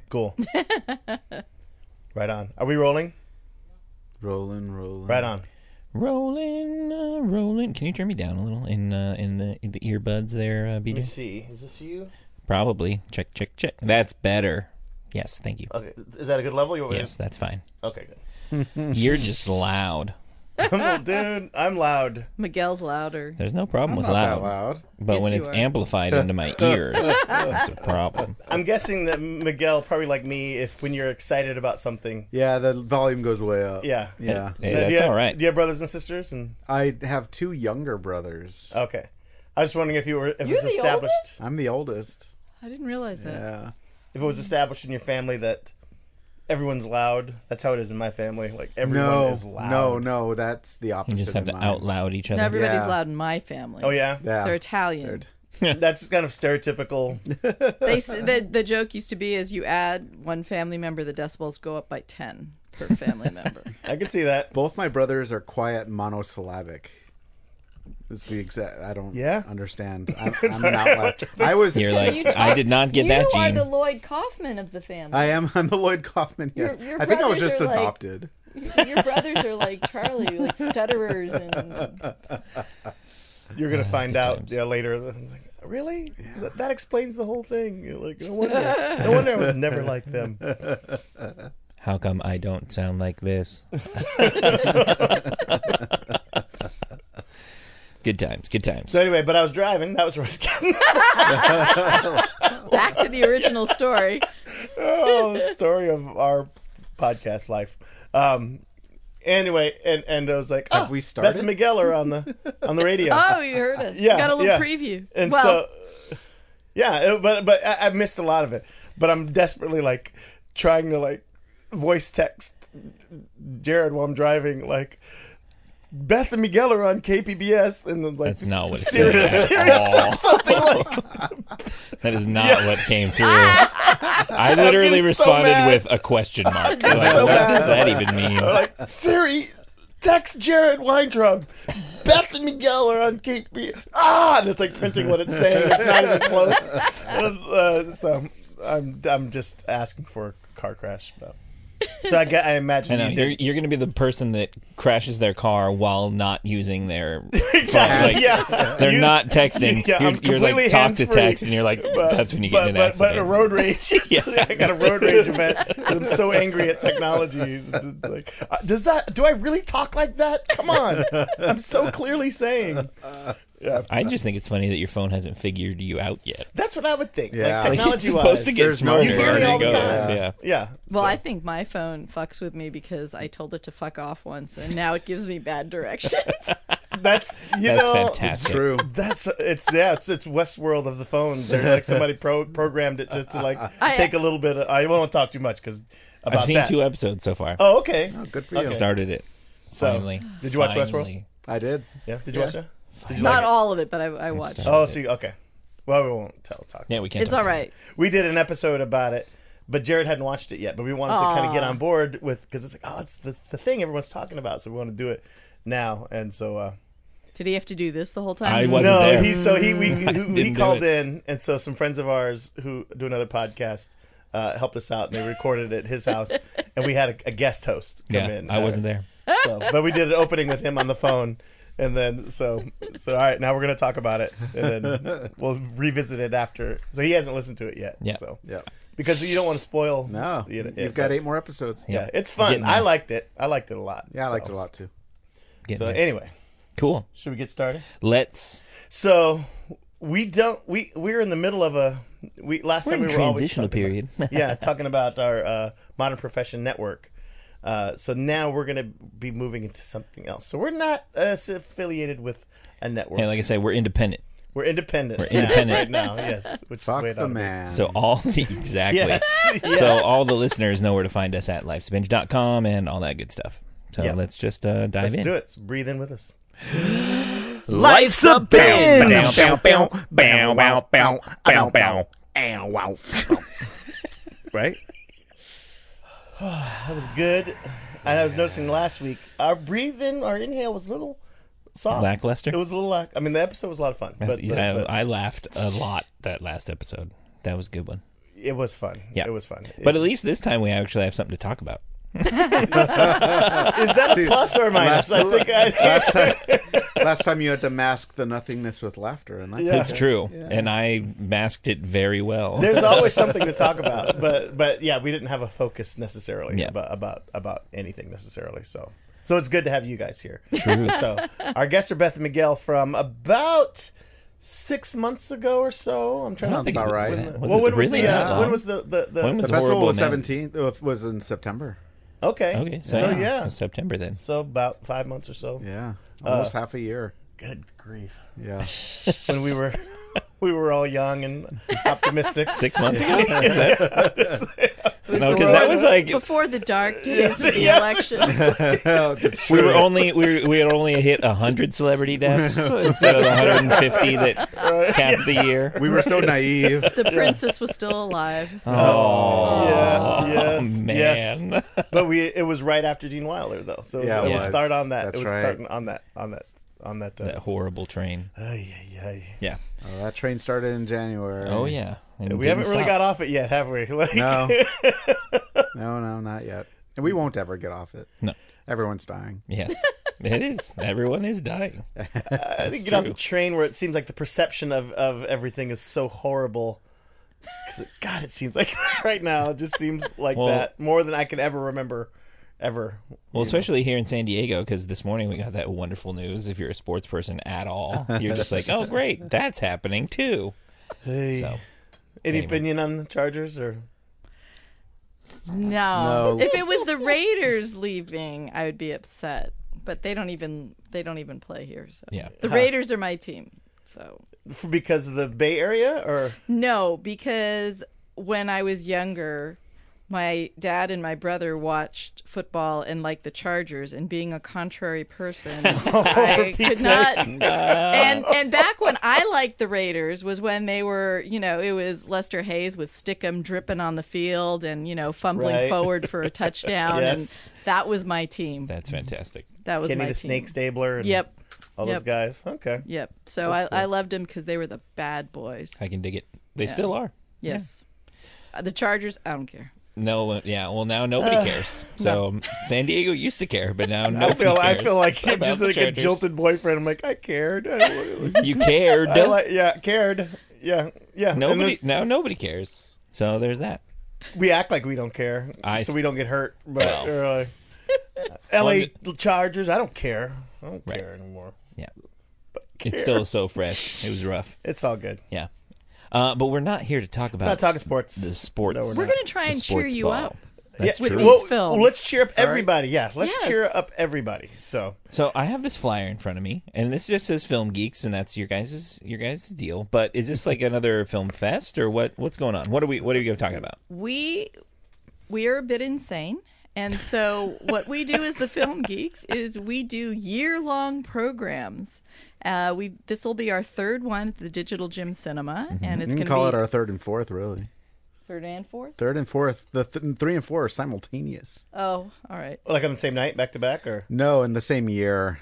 Cool. Right on. Are we rolling? Rolling. Right on. Rolling. Can you turn me down a little in the earbuds there, Let me BJ? see. Is this you? Probably. Check. That's better. Yes, thank you. Okay. Is that a good level? You want me Yes, that's fine. to... Okay, You're just loud. good. Dude, I'm loud. Miguel's louder. There's no problem with Not loud. that loud. But Yes, when you it's are. amplified into my ears, that's a problem. I'm guessing that Miguel, probably like me, if when you're excited about something... Yeah, the volume goes way up. Yeah. Yeah. Hey, Do that's you have- all right. Do you have brothers and sisters? And I have 2 younger brothers. Okay. I was wondering if it was You're the established... oldest? I'm the oldest. I didn't realize that. Yeah. If it was established in your family that everyone's loud. That's how it is in my family. Like, everyone is loud. No, that's the opposite. You just have to in mine. out loud each other. No, everybody's Yeah. loud in my family. Oh, yeah? Yeah. They're Italian. That's kind of stereotypical. The joke used to be is you add one family member, the decibels go up by 10 per family member. I can see that. Both my brothers are quiet monosyllabic. It's the exact. I don't understand. I'm not loud. I was. You're like, I did not get that You are gene. the Lloyd Kaufman of the family. I'm the Lloyd Kaufman. Yes, Your I think I was brothers just are like- adopted. Your brothers are like Charlie, like stutterers, and You're going to find good out times. later. It's like, really? That explains the whole thing. You're like, no wonder I was never like them. How come I don't sound like this? Good times. So anyway, but I was driving. That was where I was getting. back to the original story. Oh, the story of our podcast life. Anyway, and I was like, Have we started? Beth and Miguel are on the radio. Oh, you heard us. Yeah, You got a little yeah. preview. And well, so, yeah, but I missed a lot of it. But I'm desperately like trying to like voice text Jared while I'm driving, like Beth and Miguel are on KPBS, and then like That's not what it Sirius, said. Sirius, something like. That is not what came through. I literally getting so responded mad. with a question mark. Like, so what mad. does that even mean? Like, Siri, text Jared Weintraub. Beth and Miguel are on KPBS. And it's like printing what it's saying. It's not even close. So I'm just asking for a car crash. So I imagine I know, you're going to be the person that crashes their car while not using their exactly. like, Yeah, they're not texting. Yeah, I'm you're like completely talk to hands-free. text, and you're like, that's when you get in an accident. But a road rage. I got a road rage event. I'm so angry at technology. It's like, do I really talk like that? Come on. I'm so clearly saying. Yeah. I just think it's funny that your phone hasn't figured you out yet. That's what I would think. Yeah. Like, Like, it's technology supposed to get there's no smarter You hear me as all it the goes. time. Yeah. Yeah. well, so- I think my phone fucks with me because I told it to fuck off once, and now it gives me bad directions. that's That's know fantastic. True. That's it's Westworld of the phones. They're like somebody programmed it just to like take a little bit. I won't talk too much because about I've seen that. 2 episodes so far. Oh, okay. Oh, good for you. Okay. Started it. So, Finally. did you watch Finally. I did. Yeah. Did you watch that? Did you Not like it? all of it, but I watched. started. Oh, see, okay. Well, we won't talk. Yeah, we can't. It's talk all about right. We did an episode about it, but Jared hadn't watched it yet. But we wanted to kind of get on board with because it's like, oh, it's the thing everyone's talking about, so we want to do it now. And so, Did he have to do this the whole time? I wasn't no, there. he Didn't do called it. in, and so some friends of ours who do another podcast helped us out, and they recorded it at his house, and we had a guest host come Yeah, in. I wasn't there. So, but we did an opening with him on the phone, and then so all right, now we're gonna talk about it, and then we'll revisit it after. So he hasn't listened to it yet. Yeah. So Yeah. because you don't want to spoil. No, it, you've got 8 more episodes. Yeah, it's fun. Getting I there. liked it. I liked it a lot. Yeah, I liked So- it a lot too. Getting So there. anyway, Cool. should we get started? Let's. So we're in the middle of last We're time in we were always transitional talking period. about, yeah, talking about our Modern Profession Network. So now we're going to be moving into something else. So we're not affiliated with a network. Yeah, like I say, we're independent. We're independent. We're independent. right now. Yes, which Fuck is way the man. So all exactly. Yes. yes. So all the listeners know where to find us at lifesbinge.com and all that good stuff. So Yeah. let's just dive Let's in. do it. So breathe in with us. Life's a binge. Right. That was good. And I was noticing last week our inhale was a little soft. Lackluster? It was a little the episode was a lot of fun. But I laughed a lot that last episode. That was a good one. It was fun. Yeah. It was fun. But at least this time we actually have something to talk about. Is that a plus or minus? Last time you had to mask the nothingness with laughter, and That's true. Yeah. And I masked it very well. There's always something to talk about, but yeah, we didn't have a focus necessarily about anything necessarily. So it's good to have you guys here. True. So our guests are Beth and Miguel from about 6 months ago or so. I'm trying to think about right. When was the festival was 17th? It was in September. Okay. So yeah, September then. So about 5 months or so. Yeah, almost half a year. Good grief. Yeah. When we were all young and optimistic. 6 months ago. No, because that was like before the dark days of the election. We had only hit 100 celebrity deaths instead of the 150 that capped the year. We were so naive. The princess was still alive. Oh, yes, man. Yes. But it was right after Gene Wilder though, so it was start on that. That's it was right. starting on that that horrible train. Yeah. Oh, that train started in January. Oh yeah. And we haven't really got off it yet, have we? No, not yet. And we won't ever get off it. No. Everyone's dying. Yes, it is. Everyone is dying. I think you get off the train where it seems like the perception of everything is so horrible. Because, God, it seems like right now, it just seems like that more than I can ever remember. Ever. Well, especially here in San Diego, because this morning we got that wonderful news. If you're a sports person at all, you're just like, oh, great, that's happening too. Hey. So, any opinion on the Chargers or? No. If it was the Raiders leaving, I would be upset. But they don't even play here. So yeah, the Raiders are my team. So because of the Bay Area, or no, because when I was younger, my dad and my brother watched football and liked the Chargers, and being a contrary person, I could not. And back when I liked the Raiders was when they were, it was Lester Hayes with Stickum dripping on the field and, fumbling forward for a touchdown. Yes. And that was my team. That's fantastic. That was Kenny my the team. Snake Stabler. And yep. All those guys. Okay. Yep. So I loved them because they were the bad boys. I can dig it. They still are. Yes. Yeah. The Chargers, I don't care. No, yeah. Well, now nobody cares. So San Diego used to care, but now nobody cares. I feel like I'm just like a jilted boyfriend. I'm like, I cared. You cared. Cared. Yeah. Nobody cares. So there's that. We act like we don't care, so we don't get hurt. But L.A. Chargers, I don't care. I don't care anymore. Yeah. It's still so fresh. It was rough. It's all good. Yeah. But we're not here to talk about. We're not talking sports. The sports. No, we're going to try and cheer you up. That's with true. these films. Well, let's cheer up everybody. Yeah, let's cheer up everybody. So I have this flyer in front of me, and this just says Film Geeks, and that's your guys' deal. But is this like another film fest, or what's going on? What are we talking about? We are a bit insane. And so what we do as the Film Geeks is we do year-long programs. This will be our third one at the Digital Gym Cinema, and it's going to call it our third and fourth, really. Third and fourth? Third and fourth. The 3 and 4 are simultaneous. Oh, all right. Like on the same night, back to back, or no, in the same year.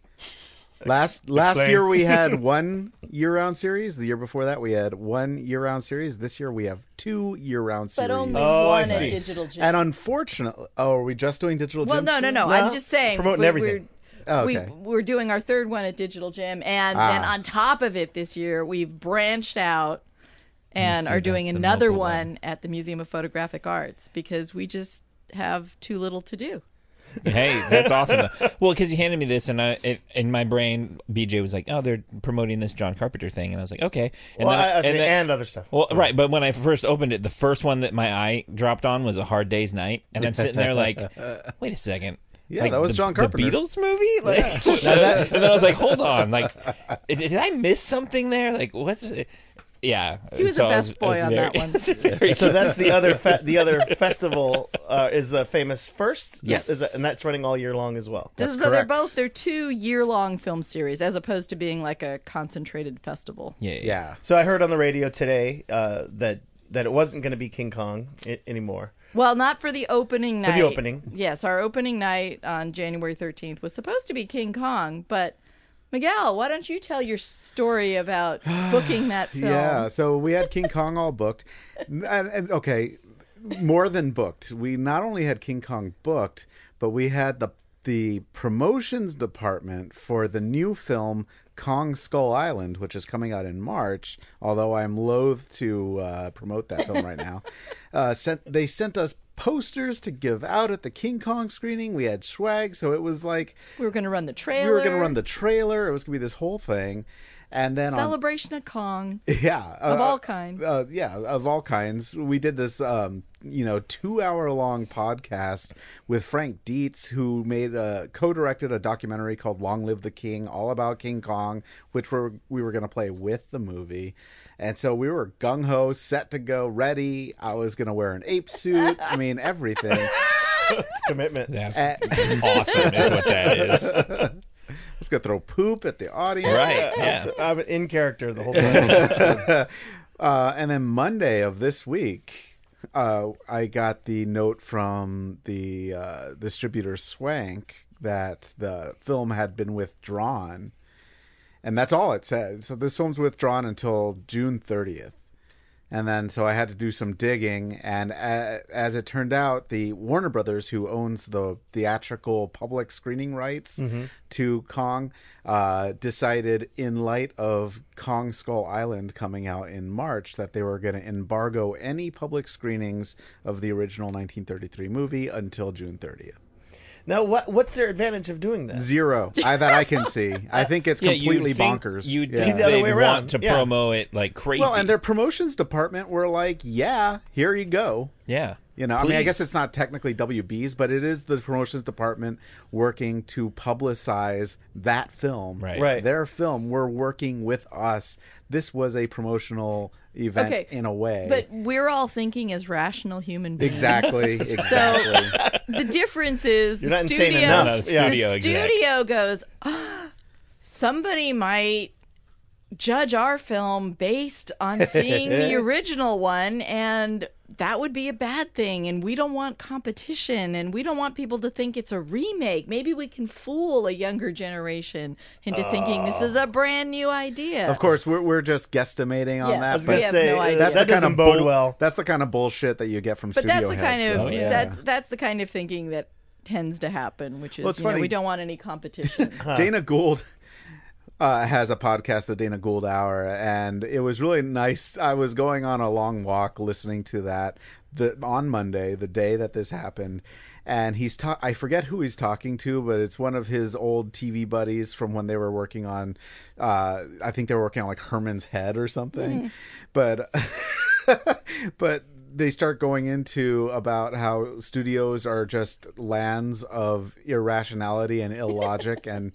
Last year we had one year-round series. The year before that we had one year-round series. This year we have 2 year-round series. But only one at see. Digital Gym. And unfortunately, are we just doing Digital Gym? Well, no. I'm just saying. Promoting everything. We're doing our third one at Digital Gym, and then on top of it this year, we've branched out and are doing another one at the Museum of Photographic Arts because we just have too little to do. Hey, that's awesome. Well, because you handed me this, and in my brain, BJ was like, "Oh, they're promoting this John Carpenter thing," and I was like, "Okay." And other stuff. Well, right, but when I first opened it, the first one that my eye dropped on was A Hard Day's Night, and I'm sitting there like, "Wait a second." Yeah, that was John Carpenter. The Beatles movie? And then I was like, hold on. Like, did I miss something there? Like, what's... Yeah. He was the best boy on that one. So that's the other festival is Famous First? Yes. And that's running all year long as well. They're 2 year-long film series as opposed to being like a concentrated festival. Yeah. So I heard on the radio today that it wasn't going to be King Kong anymore. Well, not for the opening night. For the opening. Yes, our opening night on January 13th was supposed to be King Kong, but Miguel, why don't you tell your story about booking that film? Yeah, so we had King Kong all booked. And okay, more than booked. We not only had King Kong booked, but we had the promotions department for the new film Kong Skull Island, which is coming out in March, although I'm loath to promote that film right now. They sent us posters to give out at the King Kong screening. We had swag, so it was like We were going to run the trailer. we were going to run the trailer. It was going to be this whole thing. And then celebration of Kong. Yeah. Of all kinds. Of all kinds. We did this, 2-hour-long podcast with Frank Dietz, who co-directed a documentary called Long Live the King, all about King Kong, which we were going to play with the movie. And so we were gung-ho, set to go, ready. I was going to wear an ape suit. I mean, everything. It's commitment. That's awesome is what that is. I was going to throw poop at the audience. Right, yeah. I'm in character the whole time. And then Monday of this week, I got the note from the distributor Swank that the film had been withdrawn. And that's all it said. So this film's withdrawn until June 30th. And then so I had to do some digging. And as it turned out, the Warner Brothers, who owns the theatrical public screening rights to Kong, decided in light of Kong Skull Island coming out in March that they were going to embargo any public screenings of the original 1933 movie until June 30th. Now, what's their advantage of doing that? Zero. That I can see. I think it's completely bonkers. You'd Yeah. think The other they'd way around. want to Yeah. promo it like crazy. Well, and their promotions department were like, yeah, here you go. yeah. You know, I mean, I guess Please. it's not technically WB's, but it is the promotions department working to publicize that film. Right. Their film. We're working with us. This was a promotional event in a way. But we're all thinking as rational human beings. Exactly. The difference is You're the not insane studio. enough. No, the Yeah. studio The exec. studio goes, somebody might judge our film based on seeing the original one, and that would be a bad thing, and we don't want competition, and we don't want people to think it's a remake. Maybe we can fool a younger generation into thinking this is a brand new idea. Of course, we're just guesstimating on Yes. I that. was But we have no idea. that's that the kind doesn't of bode well. That's the kind of bullshit that you get from But studio that's the heads. kind of so, yeah. that's the kind of thinking that tends to happen, which is Well, it's you know, funny. we don't want any competition. Dana Gould has a podcast, the Dana Gould Hour, and it was really nice. I was going on a long walk listening to that on Monday, the day that this happened, and I forget who he's talking to, but it's one of his old TV buddies from when they were working on, I think they were working on like Herman's Head or something, but they start going into about how studios are just lands of irrationality and illogic and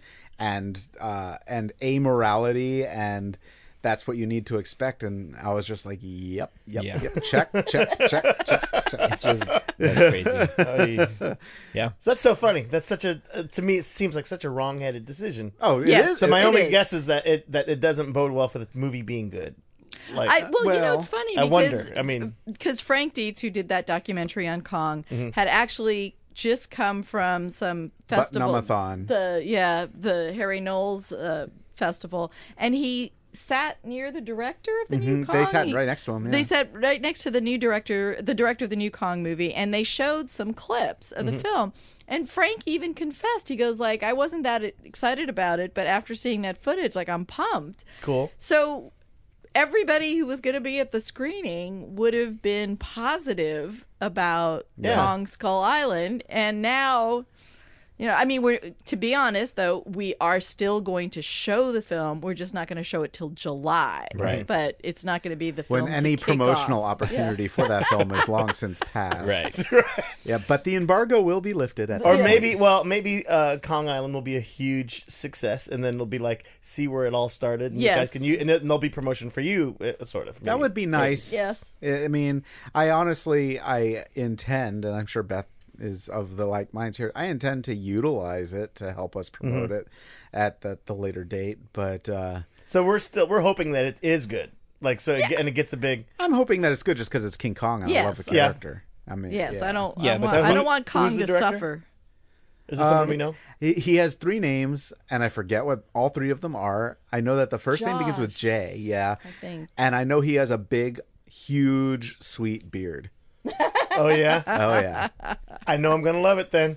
amorality, and that's what you need to expect. And I was just like, yep, check. It's just that's crazy. Yeah. So that's so funny. That's such a to me it seems like such a wrong-headed decision. Oh, it Yes. is. So my It only is. guess is that it doesn't bode well for the movie being good. Like, You know, it's funny I because wonder. I mean, because Frank Dietz, who did that documentary on Kong, Mm-hmm. had actually just come from some festival, Butt-Numathon. the Harry Knowles festival, and he sat near the director of the new Kong. They sat right next to him. Yeah. They sat right next to the director of the new Kong movie, and they showed some clips of the Mm-hmm. film. And Frank even confessed. He goes like, I wasn't that excited about it, but after seeing that footage, like, I'm pumped. cool. So everybody who was going to be at the screening would have been positive about Kong Skull Island, and now, you know, I mean, to be honest though, we are still going to show the film. We're just not going to show it till July, Right. But it's not going to be the film when to any kick promotional off. opportunity for that film is long since passed. Right. Yeah, but the embargo will be lifted at Or the maybe Kong Island will be a huge success, and then it'll be like, see where it all started. And Yes. you guys can and there'll be promotion for you, sort of. That maybe. would be nice. Yes. I mean, I intend, and I'm sure Beth is of the like minds here, I intend to utilize it to help us promote it at the later date. But So we're hoping that it is good. Like and it gets a big. I'm hoping that it's good just because it's King Kong and I love the Yes. character. I mean, Yes, yeah. I don't. Yeah, I, but want, I who- don't want who's Kong the to director? suffer. Is this someone we know? He has 3 names, and I forget what all 3 of them are. I know that the first name begins with Josh. J. Yeah, I think. and I know he has a big, huge, sweet beard. Oh yeah, Oh yeah, I know I'm gonna love it then.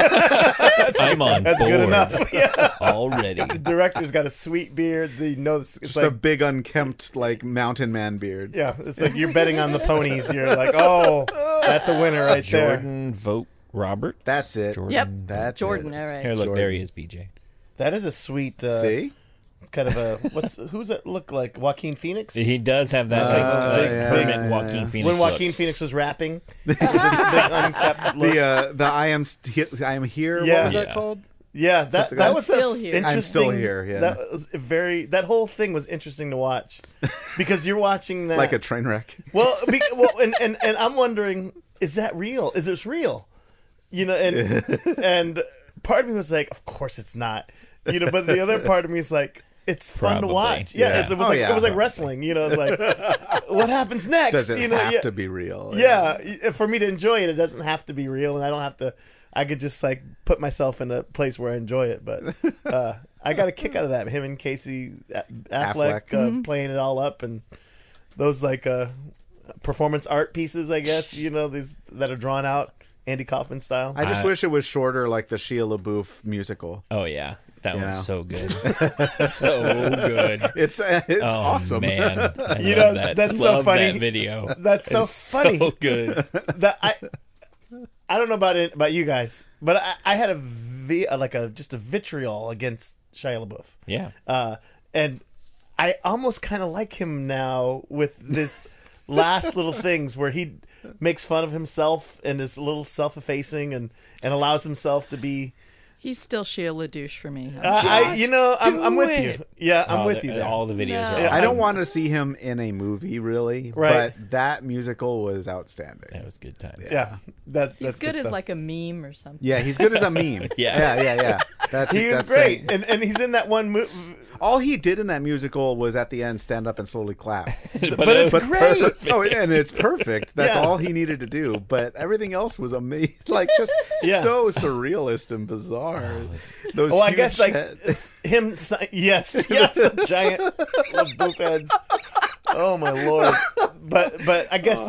I'm on That's board good enough. Yeah. already. The director's got a sweet beard. You know, it's just like a big, unkempt, like mountain man beard. yeah, it's like you're betting on the ponies. You're like, oh, that's a winner right there. Jordan Vogt Roberts. That's it. Jordan. Yep. That's Jordan, it. all right. Here, look, there Jordan. he is, BJ. That is a sweet. See, Kind of a who's that look like? Joaquin Phoenix. He does have that big hermit Joaquin Phoenix When look. Joaquin Phoenix was rapping, his big unkept look. the I am here. Yeah. What was that Yeah. called? Yeah, that Something that like- was Still a here. interesting. I'm still here, yeah. That was that whole thing was interesting to watch because you're watching that Like a train wreck. well, and I'm wondering, is that real? Is this real? You know, and part of me was like, of course it's not. You know, but the other part of me is like, it's fun Probably. to watch. Yeah, Yeah. It was Oh, like yeah. it was like wrestling. You know, it's like what happens next? Does it you know, have to be real? yeah, for me to enjoy it, it doesn't have to be real, and I don't have to. I could just like put myself in a place where I enjoy it. But I got a kick out of that. Him and Casey Affleck, Affleck. playing it all up, and those like performance art pieces, I guess. You know, these that are drawn out Andy Kaufman style. I just wish it was shorter, like the Shia LaBeouf musical. Oh yeah, that You one's know. so good, so good. It's Oh awesome. man, I You love know, that. that's so Love funny. That video. That's so It's funny. So good. That I don't know about you guys, but I had just a vitriol against Shia LaBeouf. Yeah. And I almost kind of like him now with this last little things where he makes fun of himself and is a little self-effacing and allows himself to be. He's still Shia LaDouche for me. I'm with it. you. Yeah, I'm All with the- you there. All the videos No. are. Yeah, Awesome. I don't want to see him in a movie, really. Right. But that musical was outstanding. That was good times. Yeah, that's He's good as stuff. like a meme or something. Yeah, he's good as a meme. Yeah. yeah. That's He is that's great, saying- and he's in that one movie. all he did in that musical was at the end stand up and slowly clap. But it's was great. perfect. Oh, and it's perfect. That's Yeah. all he needed to do. But everything else was amazing. Like just Yeah. so surrealist and bizarre. Those Well, I huge guess like heads. it's him. Yes, the giant boof heads. Oh my lord! But I guess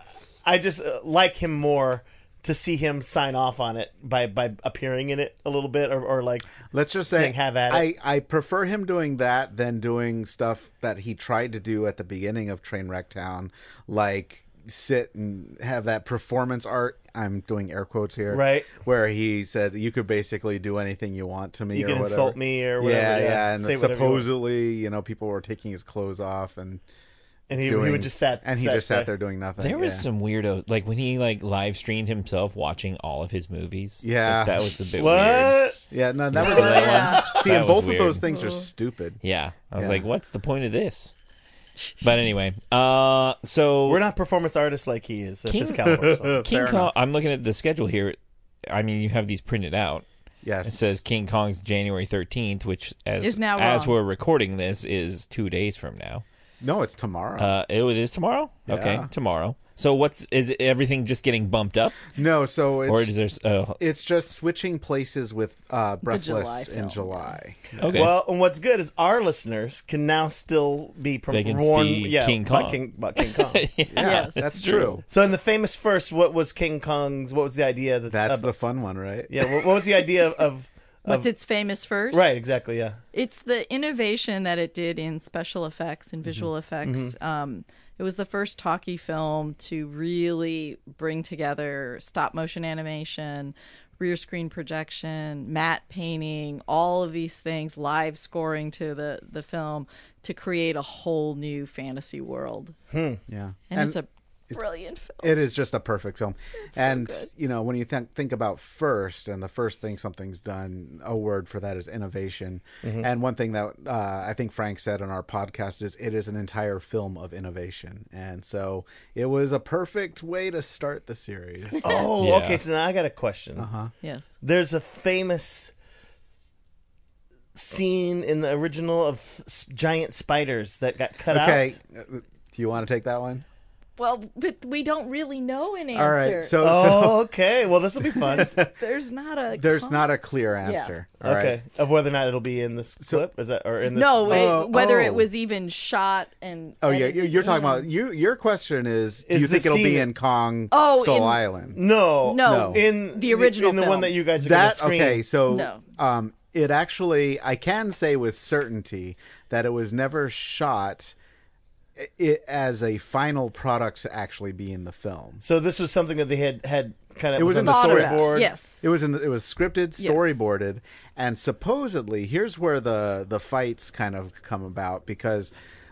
I just like him more to see him sign off on it by appearing in it a little bit or like Let's just say saying have at it. I prefer him doing that than doing stuff that he tried to do at the beginning of Trainwreck Town, like sit and have that performance art. I'm doing air quotes here, Right. Where he said you could basically do anything you want to me, You or can whatever. insult me or whatever. Yeah, and say whatever you want. supposedly, people were taking his clothes off and and he doing, would just sat and he just sat there doing nothing. There was yeah. some weirdo, like when he like live streamed himself watching all of his movies. Yeah. Like, that was a bit What? weird. Yeah, no, that You was see that Yeah. one? see, That and was both weird. of those things are stupid. Yeah, I was Yeah. like, what's the point of this? But anyway, so We're not performance artists like he is at this King- caliber. So. King Fair Kong. enough. I'm looking at the schedule here. I mean, you have these printed out. Yes, It says King Kong's January 13th, which Is now as wrong. we're recording this is 2 days from now. no, it's tomorrow. It is tomorrow. Okay, Yeah. tomorrow. So is everything just getting bumped up, no, so or it's is there? it's just switching places with Breathless July in film. July. Okay. Well, and what's good is our listeners can now still be They can warned. see Yeah, King about Kong. About King Kong. Yeah, Yes. that's True. true. So in the famous first, what was King Kong's? What was the idea? That's the fun one, right? yeah. What was the idea of? What's its famous first? Right. Exactly. Yeah. It's the innovation that it did in special effects and visual effects. It was the first talkie film to really bring together stop motion animation, rear screen projection, matte painting, all of these things, live scoring to the film to create a whole new fantasy world. Yeah, And it's a brilliant film. it is just a perfect film. And good. when you think about first, and the first thing something's done, a word for that is innovation. And one thing that I think Frank said on our podcast is it is an entire film of innovation. And so it was a perfect way to start the series. Oh, Yeah. okay. So now I got a question. Yes. There's a famous scene in the original of giant spiders that got cut Okay, out. do you want to take that one? Well, but we don't really know an answer. All right, so Okay. Well, this will be fun. There's not a there's not a clear answer. All right. Okay. Of whether or not it'll be in this clip, is that or in this? No, whether it was even shot and. Oh yeah, edited you're talking in. about your question is do Is you think the it'll be scene- in Kong Oh, Skull in- Island? No. No. In The original in the one film. that you guys are going to That screen. okay, so No. it actually I can say with certainty that it was never shot as a final product to actually be in the film. So this was something that they had kind of It was in the Thought about. storyboard. Yes. It was scripted, storyboarded, and supposedly here's where the fights kind of come about because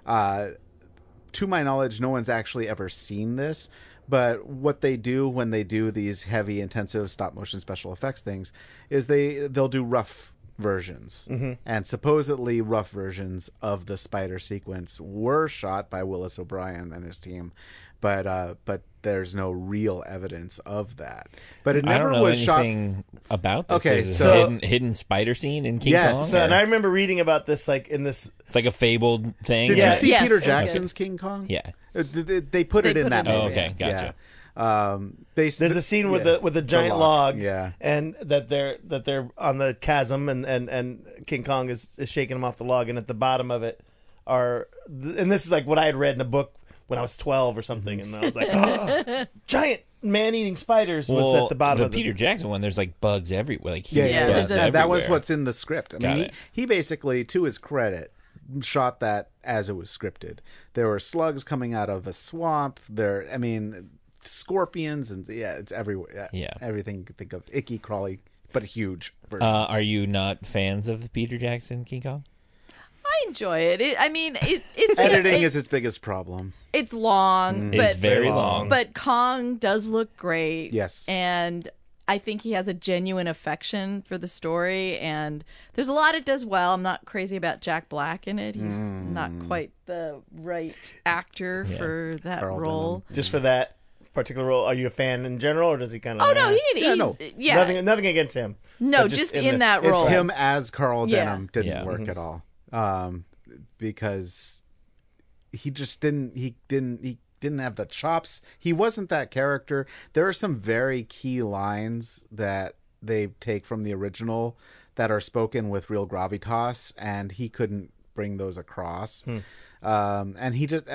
to my knowledge no one's actually ever seen this, but what they do when they do these heavy intensive stop motion special effects things is they'll do rough versions, and supposedly rough versions of the spider sequence were shot by Willis O'Brien and his team, but there's no real evidence of that. But it I never don't know was shot. anything about this. Okay, There's so- a hidden spider scene in King Yes. Kong. So, and I remember reading about this, like in this. It's like a fabled thing. Did Yeah. you see Yes, Peter okay. Jackson's King Kong? Yeah. They put it in that movie. Oh, okay, gotcha. Yeah. There's a scene with yeah. the giant log, log, yeah. and that they're on the chasm, and King Kong is shaking him off the log, and at the bottom of it are, and this is like what I had read in a book when I was 12 or something, and I was like, oh, giant man-eating spiders was Well, at the bottom the of Peter Jackson one, there's like bugs everywhere, like Yeah, huge yeah, bugs yeah. That was everywhere. what's in the script. I Got mean, it. he basically, to his credit, shot that as it was scripted. There were slugs coming out of a swamp. Scorpions and it's everywhere. Yeah. Everything you could think of, icky, crawly, but huge. versions. Are you not fans of the Peter Jackson King Kong? I enjoy it. It's Editing is its biggest problem. It's long, but It's very long. But Kong does look great. Yes. And I think he has a genuine affection for the story, and there's a lot it does well. I'm not crazy about Jack Black in it. He's not quite the right actor for that Carl role. just for that particular role. Are you a fan in general, or does he kind of? Oh no, Yeah, no. nothing against him. No, but just in in this. that It's role. Him as Carl Yeah. Denham didn't Yeah. work at all, because he just didn't. He didn't have the chops. He wasn't that character. There are some very key lines that they take from the original that are spoken with real gravitas, and he couldn't bring those across. And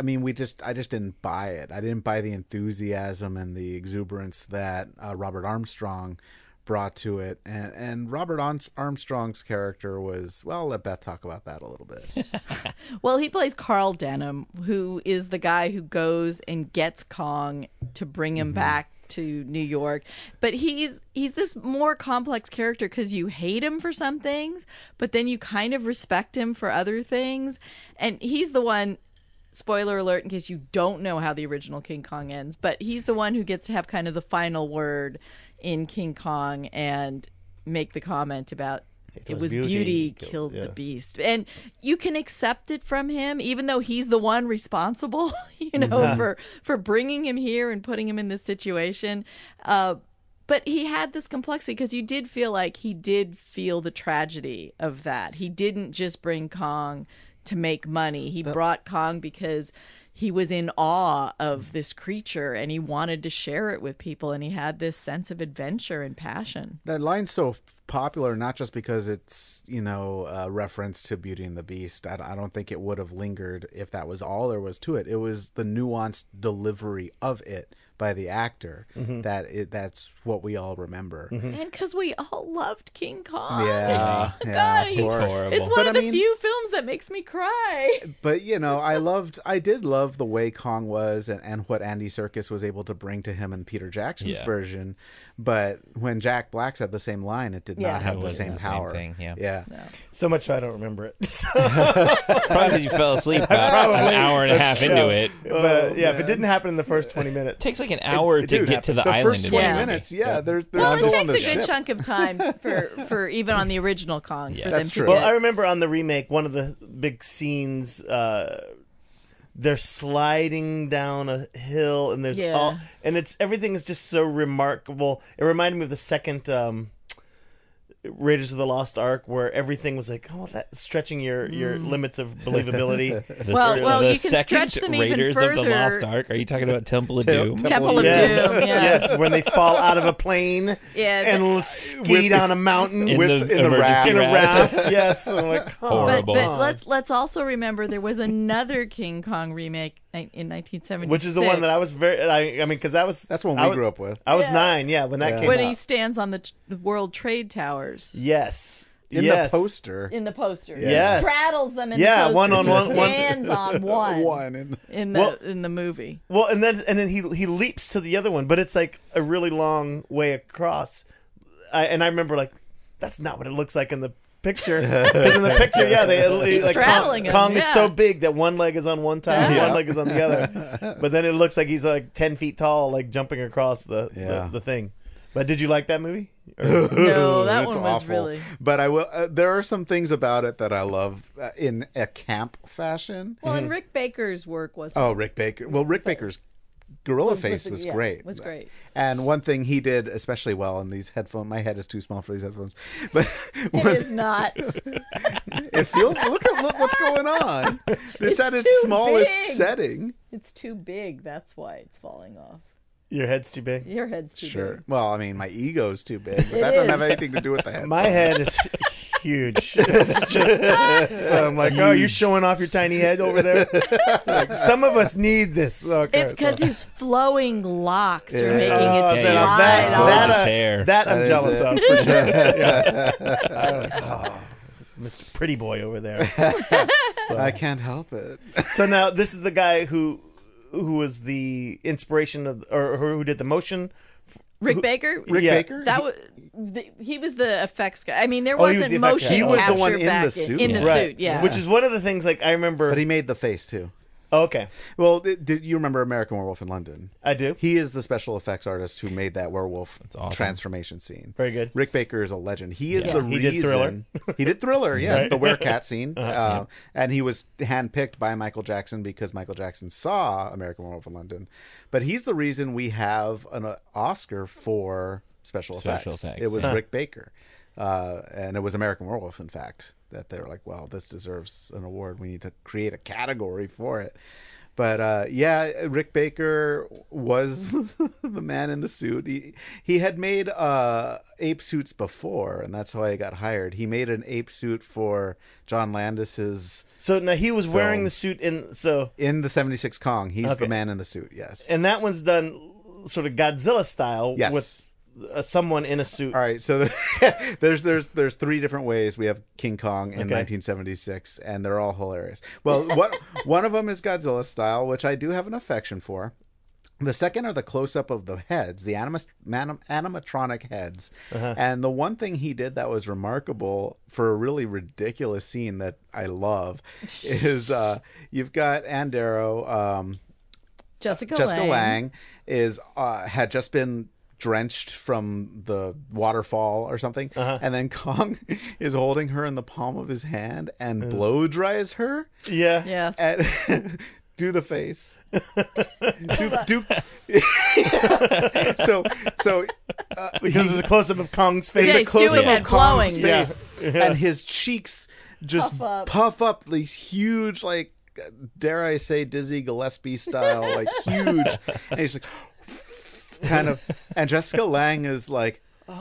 I just didn't buy it. I didn't buy the enthusiasm and the exuberance that Robert Armstrong brought to it. And Robert Armstrong's character was, well, let Beth talk about that a little bit. Well, he plays Carl Denham, who is the guy who goes and gets Kong to bring him back to New York. But he's this more complex character because you hate him for some things, but then you kind of respect him for other things. And he's the one, spoiler alert in case you don't know how the original King Kong ends, but he's the one who gets to have kind of the final word in King Kong and make the comment about it was beauty killed the beast. And you can accept it from him, even though he's the one responsible, for bringing him here and putting him in this situation. But he had this complexity because you did feel like he did feel the tragedy of that. He didn't just bring Kong to make money. He brought Kong because he was in awe of this creature and he wanted to share it with people, and he had this sense of adventure and passion. That line's so popular not just because it's a reference to Beauty and the Beast. I don't think it would have lingered if that was all there was to it. It was the nuanced delivery of it by the actor that's what we all remember. And because we all loved King Kong. Yeah, God, yeah, of It's course. horrible. it's one But of the few films that makes me cry. But I did love the way Kong was and what Andy Serkis was able to bring to him in Peter Jackson's Yeah. version. But when Jack Black said the same line, it did Yeah. not have It the wasn't same the same power. thing, yeah. Yeah. So much so I don't remember it. Probably because you fell asleep about an hour and a half into it. But if it didn't happen in the first 20 minutes, It takes like an hour to get to the island. first in 20 the movie. minutes, they're Well, still it on the takes a good ship. chunk of time for even on the original Kong. Yeah. For That's them true. To Well, get, I remember on the remake, one of the big scenes, they're sliding down a hill, and there's everything is just so remarkable. It reminded me of the second Raiders of the Lost Ark, where everything was like, oh, that's stretching your limits of believability. Well, the you can second stretch them Raiders even of the further. Lost Ark. Are you talking about Temple of Doom? Temple of Yes, Doom. Yeah. yes, when they fall out of a plane Yeah, and skate on a mountain In with the in the raft. emergency in a raft. raft. Yes, I'm like, oh, Horrible. But let's also remember there was another King Kong remake in 1976, which is the one that I was I mean, because That's one we grew up with. I was 9, when that came when out. he stands on the World Trade Towers Yes. In the poster. in the poster. Yes. He straddles them in Yeah, the poster. one on He one- one- stands on one. One. in the movie. Well, and then he leaps to the other one, but it's like a really long way across. And I remember like that's not what it looks like in the picture. Because in the picture, He's like straddling him, Kong is yeah. so big that one leg is on one side, Yeah. one leg is on the other. But then it looks like he's like 10 feet tall, like jumping across the thing. But did you like that movie? No, that It's one was awful. really. But I will. There are some things about it that I love in a camp fashion. Well, and Rick Baker's work was. Oh, Rick Baker. Well, Rick Baker's Gorilla Face was great. Was great. And one thing he did especially well in these headphones. My head is too small for these headphones, but It is not. it feels. Look what's going on. It's at its too smallest big. setting. It's too big. That's why it's falling off. Your head's too big. Your head's too Sure. big. Well, I mean, my ego's too big, but that doesn't have anything to do with the head. My head is huge. It's just so I'm like, oh, you're showing off your tiny head over there. Like, some of us need this. Okay, It's because his flowing locks are Yeah. making Oh, it then then slide that- off. gorgeous hair. That I'm That is jealous it. of for sure. Yeah. Mr. Pretty Boy over there. I can't help it. So now this is the guy who was the inspiration of, or who did the motion. Rick Baker. Rick Yeah. Baker. That was he was the effects guy. I mean, there Oh, he was wasn't the effects motion guy. He was the capture one in back the suit. in the Right. suit. Yeah, Which is one of the things like I remember. But he made the face too. Oh, okay, Well, did you remember American Werewolf in London? I do. He is the special effects artist who made that werewolf awesome. transformation scene. Very good. Rick Baker is a legend. He is Yeah. the He reason. did Thriller. He did Thriller, yes, Right. the werecat scene. And he was handpicked by Michael Jackson because Michael Jackson saw American Werewolf in London. But he's the reason we have an Oscar for special effects. It was Rick Baker. And it was American Werewolf, in fact, that they were like, well, this deserves an award. We need to create a category for it. But Rick Baker was the man in the suit. He had made ape suits before, and that's how he got hired. He made an ape suit for John Landis's So now he was wearing Film. the suit in in the 76 Kong. He's Okay. the man in the suit, yes. and that one's done sort of Godzilla style Yes. with someone in a suit. All right, so there's three different ways we have King Kong in Okay. 1976, and they're all hilarious. Well, one of them is Godzilla style, which I do have an affection for. The second are the close-up of the heads, the animatronic heads. And the one thing he did that was remarkable for a really ridiculous scene that I love is you've got Ann Darrow, Jessica Lange is had just been drenched from the waterfall or something, and then Kong is holding her in the palm of his hand and blow dries her. Yeah. Yes. And do the face. do so Because it's a close up of Kong's face. Yeah, it's a he's close doing up it of Kong's glowing. face, Yeah. and his cheeks just Puff up. puff up these huge, like, dare I say, Dizzy Gillespie style, like huge, and he's like, kind of, and Jessica Lange is like, Like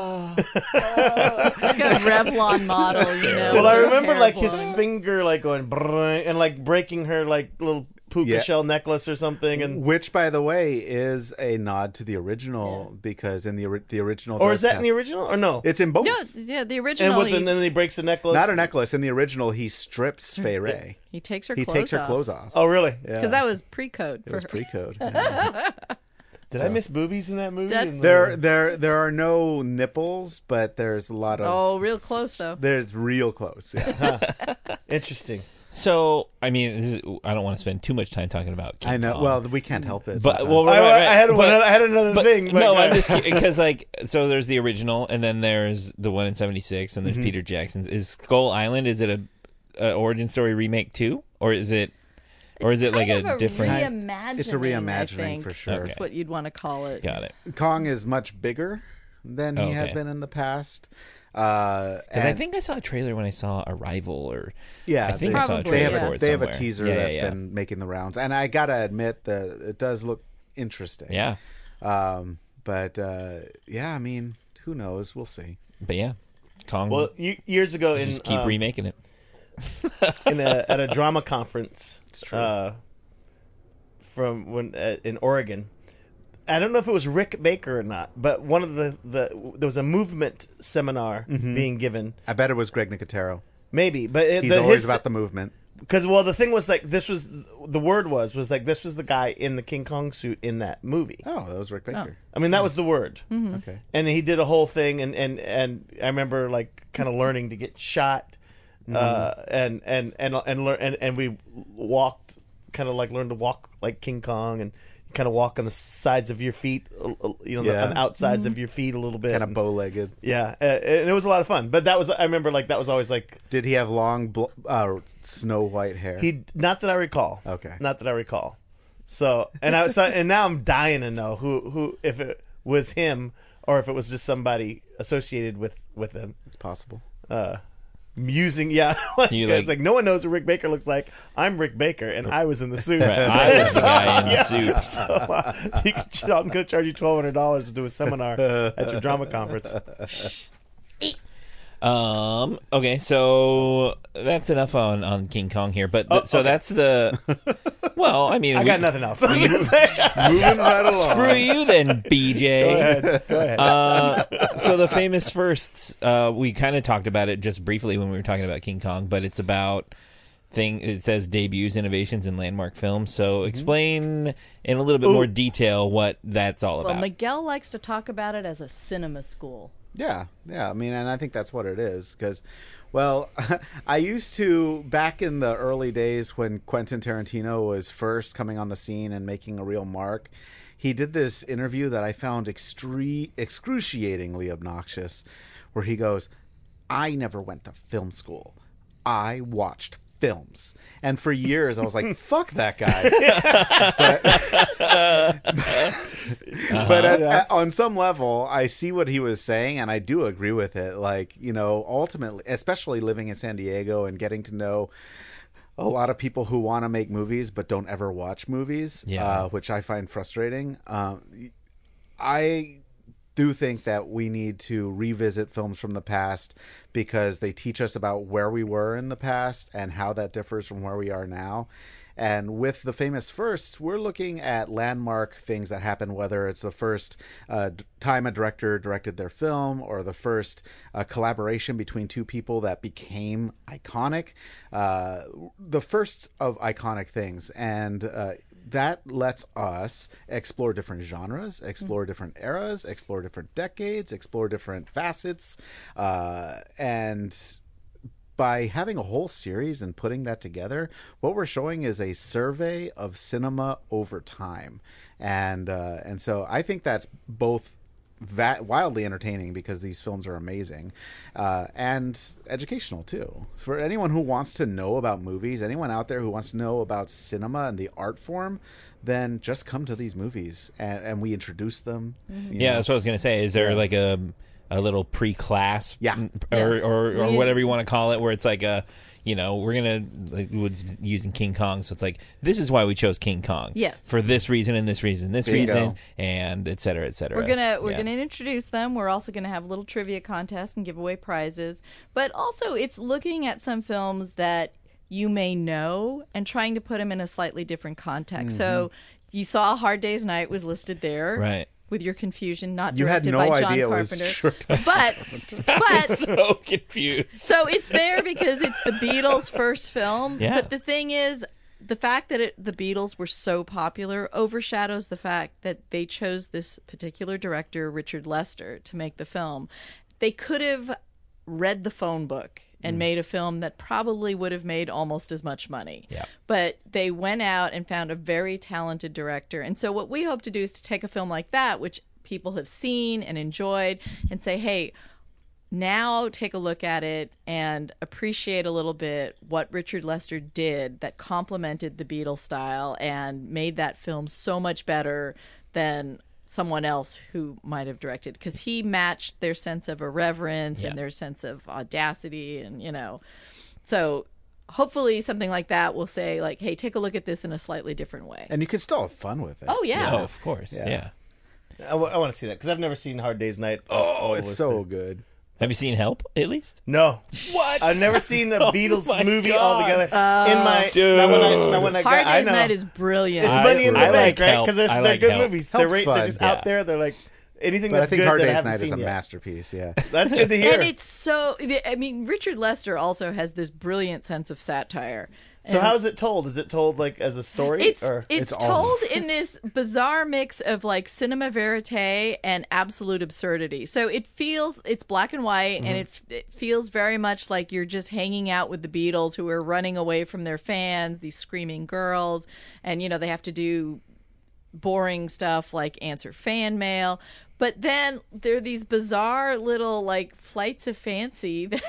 a Revlon model, you know. Well, I with remember hair like his blowing. finger like going brrrr, and like breaking her like little puka Yeah. shell necklace or something, and which, by the way, is a nod to the original because in the original, or does is that have- in the original or no? It's in both. No, yeah, the And original. and then he breaks the necklace. Not a necklace. In the original, he strips Fay Ray. he takes her He clothes takes her off. clothes off. Oh really? Yeah. Because that was pre-code It for was her. pre-code. Did I miss boobies in that movie? That's- There are no nipples, but there's a lot of. Oh, real close though. There's real close. Yeah. Interesting. So, I mean, I don't want to spend too much time talking about King I know. Kong. Well, we can't help it. But sometimes. well, I right, had but- one. I had another thing. But no, I'm just because like so there's the original and then there's the one in '76 and there's Mm-hmm. Peter Jackson's. Is Skull Island? Is it a origin story remake too, or is it like Kind of a different? reimagining? It's a reimagining I think. for sure. That's what you'd want to call it. Got it. Kong is much bigger than he has okay. been in the past. Because I think I saw a trailer when I saw Arrival, or yeah, I think they, I saw a Probably, trailer they have for a, it they have a somewhere. teaser Yeah, that's yeah, been making the rounds, and I gotta admit that it does look interesting. yeah. But yeah, I mean, who knows? We'll see. But yeah, Kong. Well, years ago in just keep remaking it. at a drama conference true. from when in Oregon. I don't know if it was Rick Baker or not, but one of the there was a movement seminar being given. I bet it was Greg Nicotero. Maybe, but He's always about the movement. because the thing was like this was the word was like this was the guy in the King Kong suit in that movie. Oh, that was Rick Baker. I mean that was the word, Okay. and he did a whole thing, and I remember like kind of learning to get shot, and learn and we walked kind of like learned to walk like King Kong and. Kind of walk on the sides of your feet, on the outsides of your feet a little bit. Kind of bow-legged. Yeah, and it was a lot of fun. But I remember like that was always like Did he have long snow white hair? not that I recall. Okay. Not that I recall. So and now I'm dying to know who if it was him or if it was just somebody associated with him. It's possible. Musing, it's like no one knows who Rick Baker looks like. I'm Rick Baker, and I was in the suit. Right, I was the guy in the suit. So I'm going to charge you $1,200 to do a seminar at your drama conference. Okay, so that's enough on King Kong here. But okay. that's the. Well, I mean, I got nothing else. I was gonna say. Moving right along. Screw you then, BJ. Go ahead. So the famous firsts, we kind of talked about it just briefly when we were talking about King Kong, but it's about it says debuts, innovations, and landmark films. So explain in a little bit more detail what that's all Well, about. Miguel likes to talk about it as a cinema school. Yeah. I mean, and I think that's what it is. Because, well, I used to, back in the early days when Quentin Tarantino was first coming on the scene and making a real mark, he did this interview that I found excruciatingly obnoxious, where he goes, I never went to film school. I watched films. And for years I was like, fuck that guy. But on some level I see what he was saying, and I do agree with it. Like, ultimately, especially living in San Diego and getting to know a lot of people who want to make movies but don't ever watch movies, which I find frustrating. I do think that we need to revisit films from the past because they teach us about where we were in the past and how that differs from where we are now. And with the famous firsts, we're looking at landmark things that happen, whether it's the first time a director directed their film or the first collaboration between two people that became iconic, the first of iconic things. And that lets us explore different genres, explore different eras, explore different decades, explore different facets, and by having a whole series and putting that together, what we're showing is a survey of cinema over time. And so I think that's both wildly entertaining because these films are amazing, and educational too. For anyone who wants to know about movies, anyone out there who wants to know about cinema and the art form, then just come to these movies and we introduce them. Yeah, that's what I was going to say. Is there like a little pre-class, or whatever you want to call it, where it's like we're gonna using King Kong, so it's like this is why we chose King Kong, for this reason and this reason, and et cetera, et cetera. We're gonna introduce them. We're also gonna have a little trivia contest and give away prizes, but also it's looking at some films that you may know and trying to put them in a slightly different context. So you saw Hard Day's Night was listed there, right? With your confusion, not you directed had no by John idea Carpenter. It was but so confused. So it's there because it's the Beatles' first film. Yeah. But the thing is, the fact that the Beatles were so popular overshadows the fact that they chose this particular director, Richard Lester, to make the film. They could have read the phone book and made a film that probably would have made almost as much money. Yeah. But they went out and found a very talented director. And so what we hope to do is to take a film like that, which people have seen and enjoyed, and say, hey, now take a look at it and appreciate a little bit what Richard Lester did that complemented the Beatles style and made that film so much better than someone else who might have directed, because he matched their sense of irreverence and their sense of audacity, and so hopefully something like that will say, like, hey, take a look at this in a slightly different way. And you can still have fun with it. Oh yeah. Oh, of course. Yeah. I want to see that because I've never seen Hard Day's Night. Oh, it's so good. Have you seen Help, at least? No. What? I've never seen a Beatles my movie God. altogether. Dude. Now when I Hard I Day's know. Night is brilliant. It's Money in the I Bank, like right? Help. Because they're I like good Help. movies. Help's They're fun. just Yeah. out there. They're like anything But I that's think good Hard that I Day's haven't Night is seen a yet. masterpiece, yeah. That's good to hear. And it's so, I mean, Richard Lester also has this brilliant sense of satire. So And how is it told? Is it told like as a story? It's or? It's told in this bizarre mix of like cinema verite and absolute absurdity. So it's black and white, and it feels very much like you're just hanging out with the Beatles, who are running away from their fans, these screaming girls, and they have to do boring stuff like answer fan mail. But then there are these bizarre little like flights of fancy that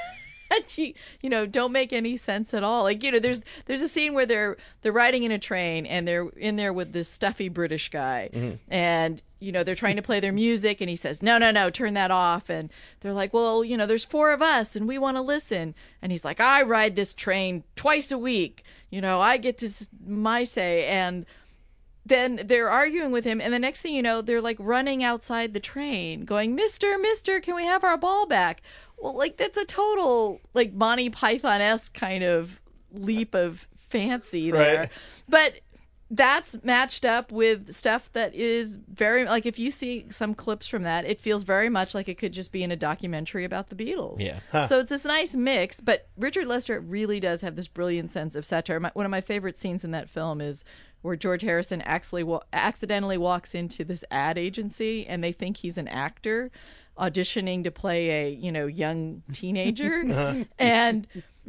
don't make any sense at all. Like, there's a scene where they're riding in a train and they're in there with this stuffy British guy, and they're trying to play their music, and he says, no, turn that off. And they're like, well, there's 4 of us and we want to listen. And he's like, I ride this train twice a week. I get to my say. And then they're arguing with him, and the next thing you know, they're like running outside the train going, Mister, can we have our ball back? Well, like, that's a total like Monty Python-esque kind of leap of fancy there. Right. But that's matched up with stuff that is very, like, if you see some clips from that, it feels very much like it could just be in a documentary about the Beatles. Yeah. So it's this nice mix, but Richard Lester really does have this brilliant sense of satire. One of my favorite scenes in that film is where George Harrison accidentally walks into this ad agency, and they think he's an actor auditioning to play a young teenager. And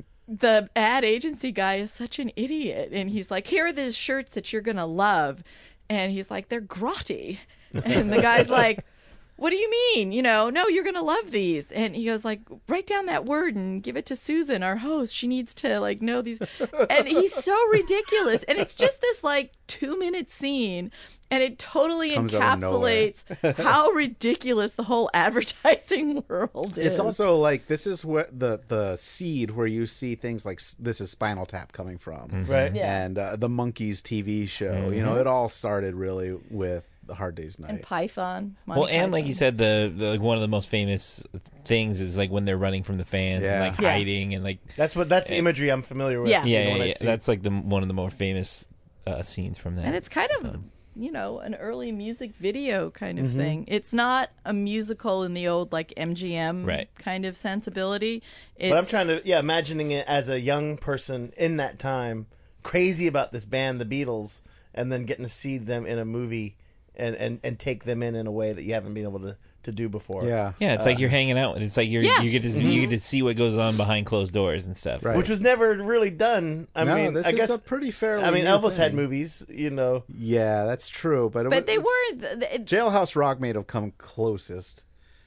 the ad agency guy is such an idiot, and he's like, here are these shirts that you're gonna love, and he's like, they're grotty. And the guy's like, what do you mean? No, you're gonna love these. And he goes like, write down that word and give it to Susan, our host. She needs to like know these. And he's so ridiculous, and it's just this like 2-minute scene, and it totally Comes out of nowhere. encapsulates how ridiculous the whole advertising world is. It's also like, this is what the seed where you see things like this is Spinal Tap coming from, Right. Yeah. and the Monkees TV show. It all started really with the Hard Day's Night. and Python. Well, Monty and like Python. you said, the one of the most famous things is like when they're running from the fans and like Yeah. hiding and like That's the imagery I'm familiar with. Yeah. when I see it. That's like one of the more famous scenes from that. And it's kind of, an early music video kind of thing. It's not a musical in the old like MGM Right. kind of sensibility. It's, But I'm trying to, imagining it as a young person in that time, crazy about this band, the Beatles, and then getting to see them in a movie and take them in a way that you haven't been able to do before. Yeah. Yeah, it's like you're hanging out. It's like you get to see what goes on behind closed doors and stuff. Right. Which was never really done. I mean, this I is guess a pretty fairly I mean, new Elvis had thing. movies, Yeah, that's true. But But they it's- weren't Jailhouse Rock may have come closest.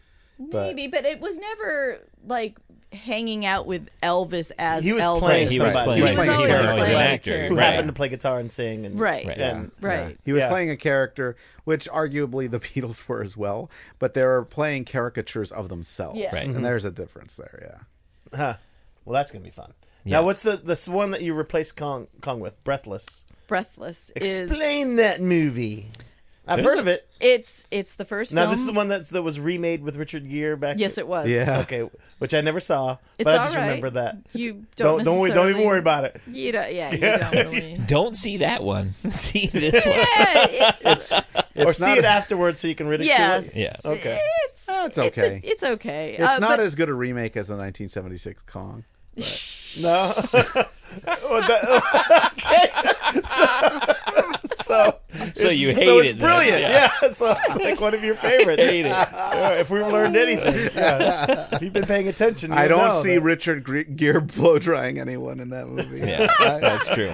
maybe, but it was never like hanging out with Elvis as He was Elvis. playing He was somebody. playing. He was He was always always an playing actor who right. happened to play guitar and sing. And, Right. And, Right. He was Yeah. playing a character, which arguably the Beatles were as well, but they were playing caricatures of themselves. Yes. Right. And there's a difference there, yeah. Huh. Well, that's going to be fun. Yeah. Now, what's the one that you replaced Kong with? Breathless. Breathless Explain that movie. I've There's heard of it. It's the first Now, film. this is the one that was remade with Richard Gere back. Yes, it was. Yeah. Okay, which I never saw, It's but I all just right. remember that. You Don't even necessarily- worry about it. You don't. Yeah, you don't really. Don't see that one. See this one. Yeah, it's Or see not it a- afterwards so you can ridicule yes. it. Yeah. Okay. It's okay. It's okay. It's not but as good a remake as the 1976 Kong. No. Well, So you hate so it's it then. brilliant. Yeah. Yeah. So it's like one of your favorites. Hate it. Yeah, if we've learned anything, yeah. If you've been paying attention, I you'll don't know see that- Richard Gere blow drying anyone in that movie. Yeah, that's true.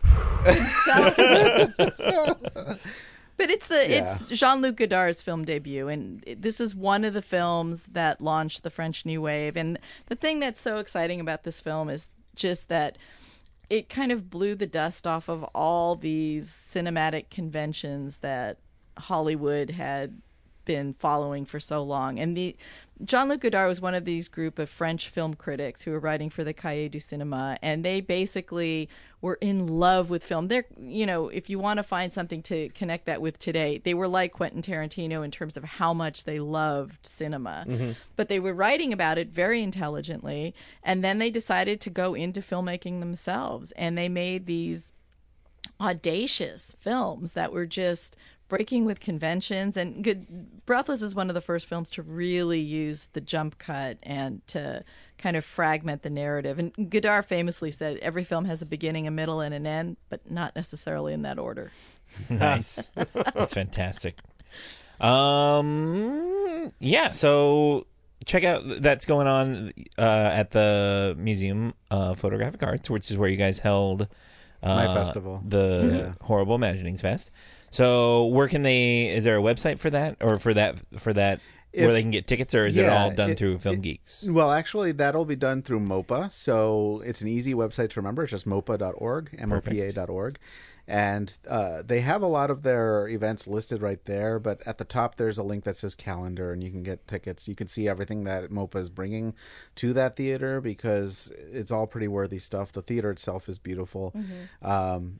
But it's Jean-Luc Godard's film debut, and this is one of the films that launched the French New Wave. And the thing that's so exciting about this film is just that it kind of blew the dust off of all these cinematic conventions that Hollywood had been following for so long. And Jean-Luc Godard was one of these group of French film critics who were writing for the Cahiers du Cinéma, and they basically were in love with film. They're, if you want to find something to connect that with today, they were like Quentin Tarantino in terms of how much they loved cinema. Mm-hmm. But they were writing about it very intelligently, and then they decided to go into filmmaking themselves, and they made these audacious films that were just breaking with conventions. And Breathless is one of the first films to really use the jump cut and to kind of fragment the narrative. And Godard famously said every film has a beginning, a middle, and an end, but not necessarily in that order. Nice. That's fantastic. So check out that's going on at the Museum of Photographic Arts, which is where you guys held my festival, the Horrible Imaginings Fest. So where can is there a website for that, or for that where they can get tickets, or is it all done through Film Geeks? Well, actually, that'll be done through MOPA. So it's an easy website to remember. It's just mopa.org, mopa.org. And they have a lot of their events listed right there. But at the top, there's a link that says calendar, and you can get tickets. You can see everything that MOPA is bringing to that theater, because it's all pretty worthy stuff. The theater itself is beautiful. Mm-hmm.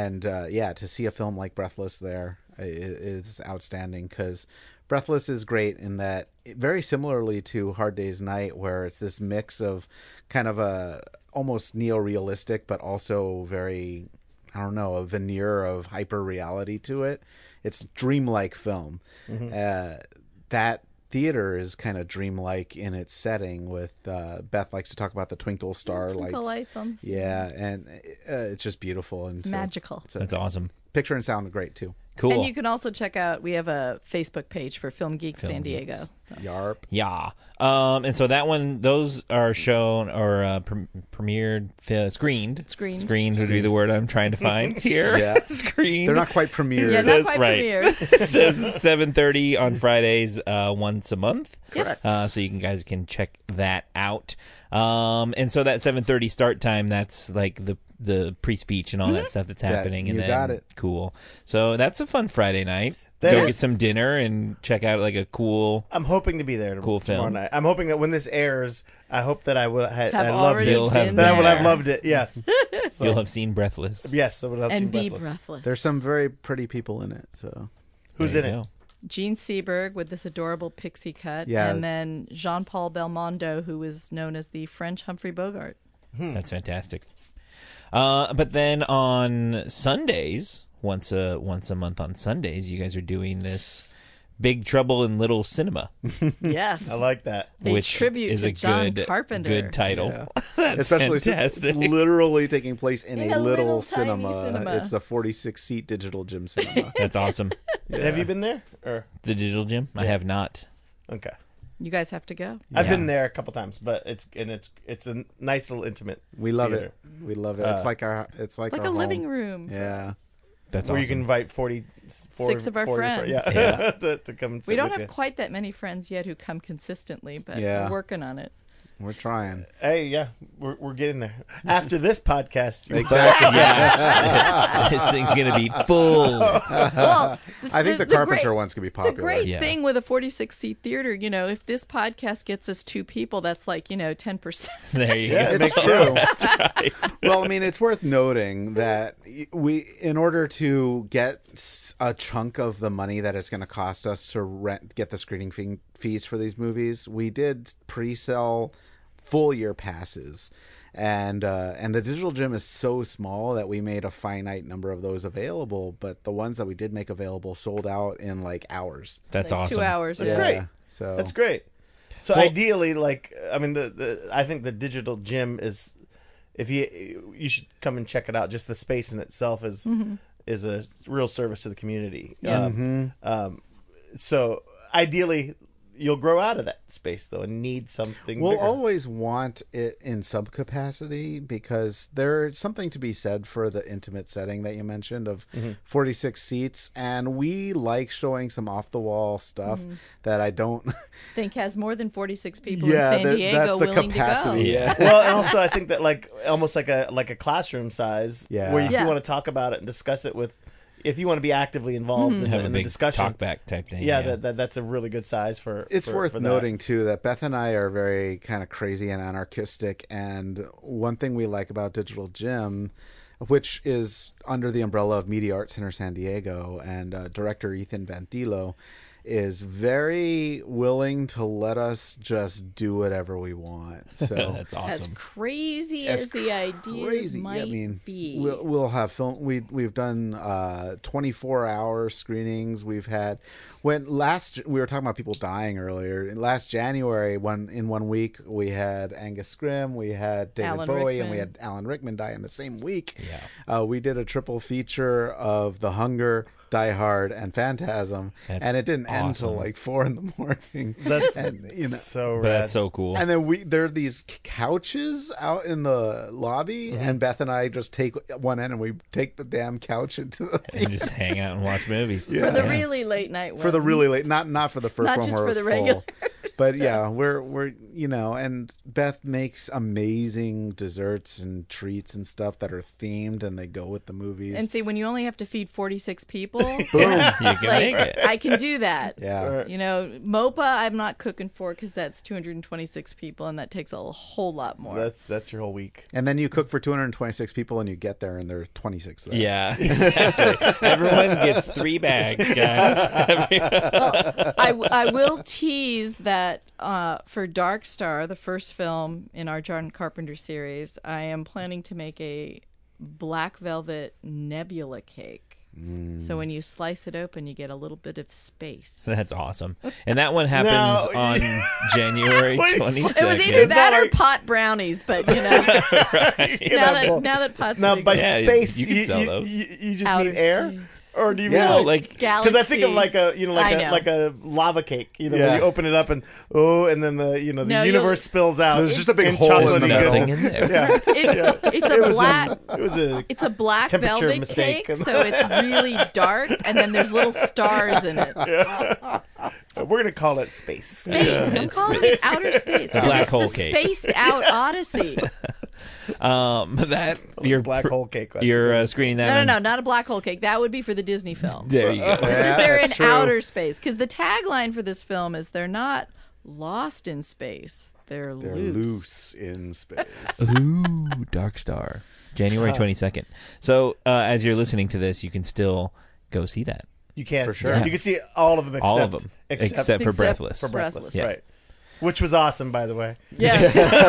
To see a film like Breathless there is outstanding, because Breathless is great in that, very similarly to Hard Day's Night, where it's this mix of kind of a almost neo-realistic, but also very, a veneer of hyper reality to it. It's dreamlike film. Mm-hmm. That theater is kind of dreamlike in its setting. With Beth likes to talk about the twinkle star lights. Yeah, and it's just beautiful and it's magical. That's awesome. Picture and sound great too. Cool. And you can also check out, we have a Facebook page for Film Geeks San Diego. So. Yarp. Yeah. And so that one, those are shown or premiered, screened would be the word I'm trying to find here. Yeah. Screened. They're not quite premiered. Yeah, not quite premiered. It says 7:30 on Fridays once a month. Yes. So you guys can check that out. And so that 7:30 start time, that's like the pre-speech and all that stuff that's happening. And you got it. Cool. So that's a fun Friday night. That Go is. get some dinner and check out like a cool. I'm hoping to be there Cool tomorrow film. night. I'm hoping that when this airs, I hope that I would have loved already it. been That I would have there. loved it. Yes. So, You'll have seen Breathless. yes, I would have seen And be Breathless. breathless. There's some very pretty people in it. So Who's There in you it? go. Gene Seberg with this adorable pixie cut. Yeah. And then Jean-Paul Belmondo, who is known as the French Humphrey Bogart. That's fantastic. But then on Sundays, once a month on Sundays, you guys are doing this Big Trouble in Little Cinema, Yes. I like that. A which tribute is to a John good Carpenter. good title. Yeah. Especially since fantastic. it's literally taking place in In a a little little tiny cinema. It's the 46-seat digital gym cinema. That's awesome. Have you been there? Or The Digital Gym? I have not. okay. You guys have to go. I've Yeah. been there a couple times, but it's a nice little intimate. We love theater. it. We love it. It's like our Like our a living home. room. Yeah. That's Where awesome. you can invite 6 of our friends. Yeah. to come and sit We don't with have quite that many friends yet who come consistently, but Yeah. we're working on it. We're trying. Hey, yeah, we're getting there. After this podcast, Exactly. Yeah. This thing's going to be full. Well, I think the Carpenter ones could be The popular. great Yeah. thing with a 46-seat theater, if this podcast gets us 2 people, that's like, 10%. There you Yeah, go. It's true. That's right. Well, I mean, it's worth noting that in order to get a chunk of the money that it's going to cost us to get the screening fees for these movies, we did pre-sell full year passes. And the digital gym is so small that we made a finite number of those available, but the ones that we did make available sold out in like hours. That's Like awesome. 2 hours. That's yeah. great. So That's great. So Well- ideally, I think the digital gym is, if you should come and check it out. Just the space in itself is a real service to the community. Yes. So ideally, you'll grow out of that space though and need something. We'll bigger. always want it in sub capacity, because there's something to be said for the intimate setting that you mentioned of 46 seats, and we like showing some off the wall stuff that I don't think has more than 46 people Yeah, in San Diego that's the willing capacity. to go. Yeah. Well, and also I think that almost like a classroom size, Yeah. where if Yeah. you want to talk about it and discuss it with if you want to be actively involved Have a in the big discussion, talkback type thing. yeah, that's a really good size for. It's worth for noting too that Beth and I are very kind of crazy and anarchistic, and one thing we like about Digital Jim, which is under the umbrella of Media Art Center San Diego, and director Ethan Bantillo is very willing to let us just do whatever we want. So That's awesome. As crazy as the ideas might be. We'll have film. We've done 24-hour screenings. We've had we were talking about people dying earlier. Last January, in 1 week, we had Angus Scrimm, we had David Alan Bowie, Rickman. and we had Alan Rickman die in the same week. Yeah. We did a triple feature of The Hunger, Die Hard, and Phantasm, and it didn't end till like 4 a.m. That's But so rad. that's so cool. And then there are these couches out in the lobby, and Beth and I just take one end and we take the damn couch into the and just hang out and watch movies. For the really late night one. for the really late, not for the first Not one just where for it was the full. regular But yeah, we're and Beth makes amazing desserts and treats and stuff that are themed and they go with the movies. And see, when you only have to feed 46 people, Boom. You can make it. I can do that. Yeah. You know, MOPA, I'm not cooking for because that's 226 people, and that takes a whole lot more. That's your whole week. And then you cook for 226 people and you get there and there are 26 there. Yeah, exactly. Everyone gets 3 bags, guys. I will tease that for Dark Star, the first film in our John Carpenter series, I am planning to make a black velvet nebula cake. So when you slice it open, you get a little bit of space. That's awesome. And that one happens on January 22nd. It was either that or pot brownies, but you know, Right. now that pot's Now, big. by Yeah, space, you can sell those. You just Outer mean air, space. or do you Yeah. mean Like because I think of like a I know. like a lava cake, Yeah. where you open it up and and then the the No, universe spills out. There's just a big in hole in the chocolatey middle. nothing in there. Yeah, It's a black. it was a It's a black temperature velvet mistake. cake, so it's really dark, and then there's little stars in it. we're gonna call it space. Space. I'm calling it outer space. Black It's hole the cake. Spaced out Odyssey. That your Black hole cake. that's You're good. screening that. No, one? no, not a black hole cake. That would be for the Disney film. There you go. This is they're in that's true. outer space because the tagline for this film is they're not lost in space. They're Loose in space. Ooh, Dark Star, January 22nd. So as you're listening to this, you can still go see that. You can For sure. Yeah. You can see all of them. All of them, except except for Except Breathless. for Breathless, Yeah. right? Which was awesome, by the way. Yeah.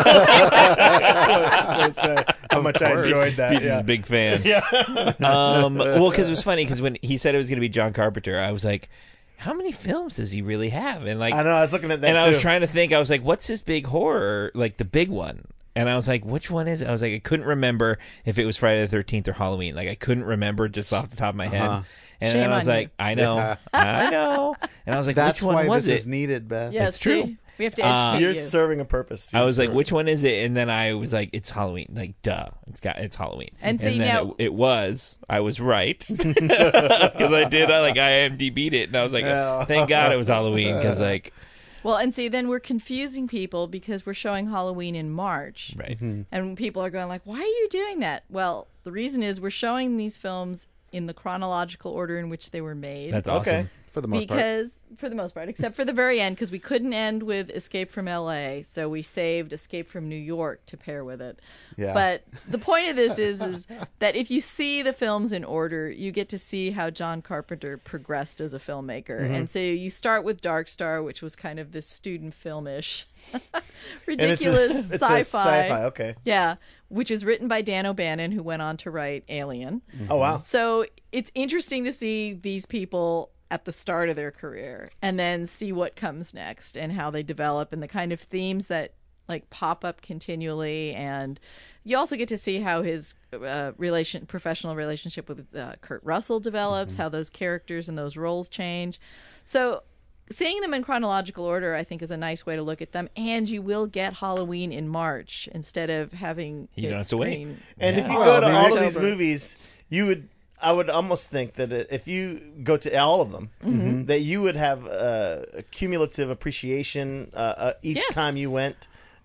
How much I enjoyed that. Peach is Yeah. a big fan. Yeah. Well, because it was funny because when he said it was going to be John Carpenter, I was like, how many films does he really have? And like, I know. I was looking at that and too. I was trying to think. I was like, what's his big horror? Like the big one. And I was like, which one is it? I was like, I couldn't remember if it was Friday the 13th or Halloween. Like I couldn't remember just off the top of my head. And Shame then I was on like, you. I know, I know. And I was like, That's which one why was this it? is needed, Beth. Yeah, It's true. see? We have to educate You're you. serving a purpose. I was like, which one is it? And then I was like, it's Halloween. Like, duh, it's Halloween. And see, then now- it was. I was right because I IMDb'd it, and I was like, Yeah. thank God it was Halloween because like, Well, and see, then we're confusing people because we're showing Halloween in March. right. And people are going like, why are you doing that? Well, the reason is we're showing these films in the chronological order in which they were made. That's awesome. Okay. For the most part. Because, for the most part, except for the very end, because we couldn't end with Escape from L.A., so we saved Escape from New York to pair with it. Yeah. But the point of this is that if you see the films in order, you get to see how John Carpenter progressed as a filmmaker. And so you start with Dark Star, which was kind of this student film-ish, ridiculous it's a sci-fi. sci-fi. Okay. Yeah, which is written by Dan O'Bannon, who went on to write Alien. Oh wow. So it's interesting to see these people at the start of their career and then see what comes next and how they develop and the kind of themes that like pop up continually. And you also get to see how his professional relationship with Kurt Russell develops, how those characters and those roles change. So seeing them in chronological order, I think, is a nice way to look at them. And you will get Halloween in March instead of having You don't it have to wait. screen- And if you Well, go to maybe all of these October. movies, I would almost think that if you go to all of them, that you would have a cumulative appreciation each Yes. time you went.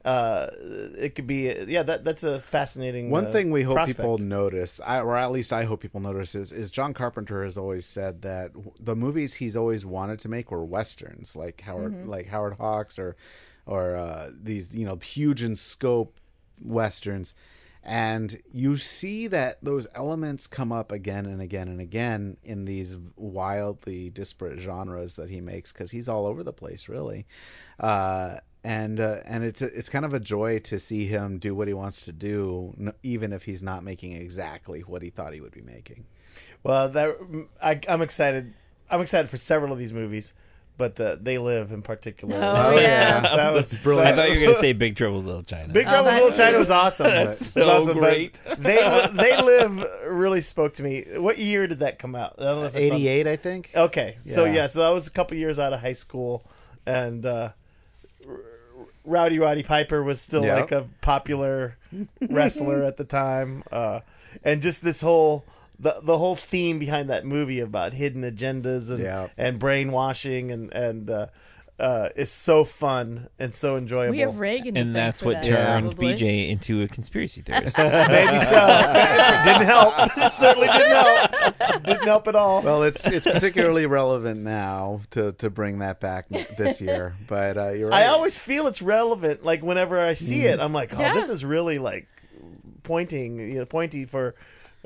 it could be that's a fascinating one thing we hope prospect. people notice, or at least I hope people notice, is John Carpenter has always said that the movies he's always wanted to make were westerns, like Howard Hawks or these huge in scope westerns. And you see that those elements come up again and again and again in these wildly disparate genres that he makes, because he's all over the place, really. And it's kind of a joy to see him do what he wants to do, even if he's not making exactly what he thought he would be making. Well, I'm excited. I'm excited for several of these movies. But They Live in particular. Oh, yeah. That was brilliant. I thought you were going to say Big Trouble in Little China. Big Trouble in Little China was awesome. That's It was so awesome, great. but They Live really spoke to me. What year did that come out? I don't know if it's 88, I think. Okay. So Yeah. so I was a couple years out of high school, and Rowdy Roddy Piper was still Yep. like a popular wrestler at the time. And just this whole the whole theme behind that movie about hidden agendas and brainwashing and is so fun and so enjoyable. We have Reagan, to And thank that's for what that, turned probably. BJ into a conspiracy theorist. Maybe so. Didn't help. It certainly didn't help. Didn't help at all. Well, it's particularly relevant now to bring that back this year. But you're right. I always feel it's relevant. Like whenever I see it, I'm like, oh, Yeah. this is really like pointy for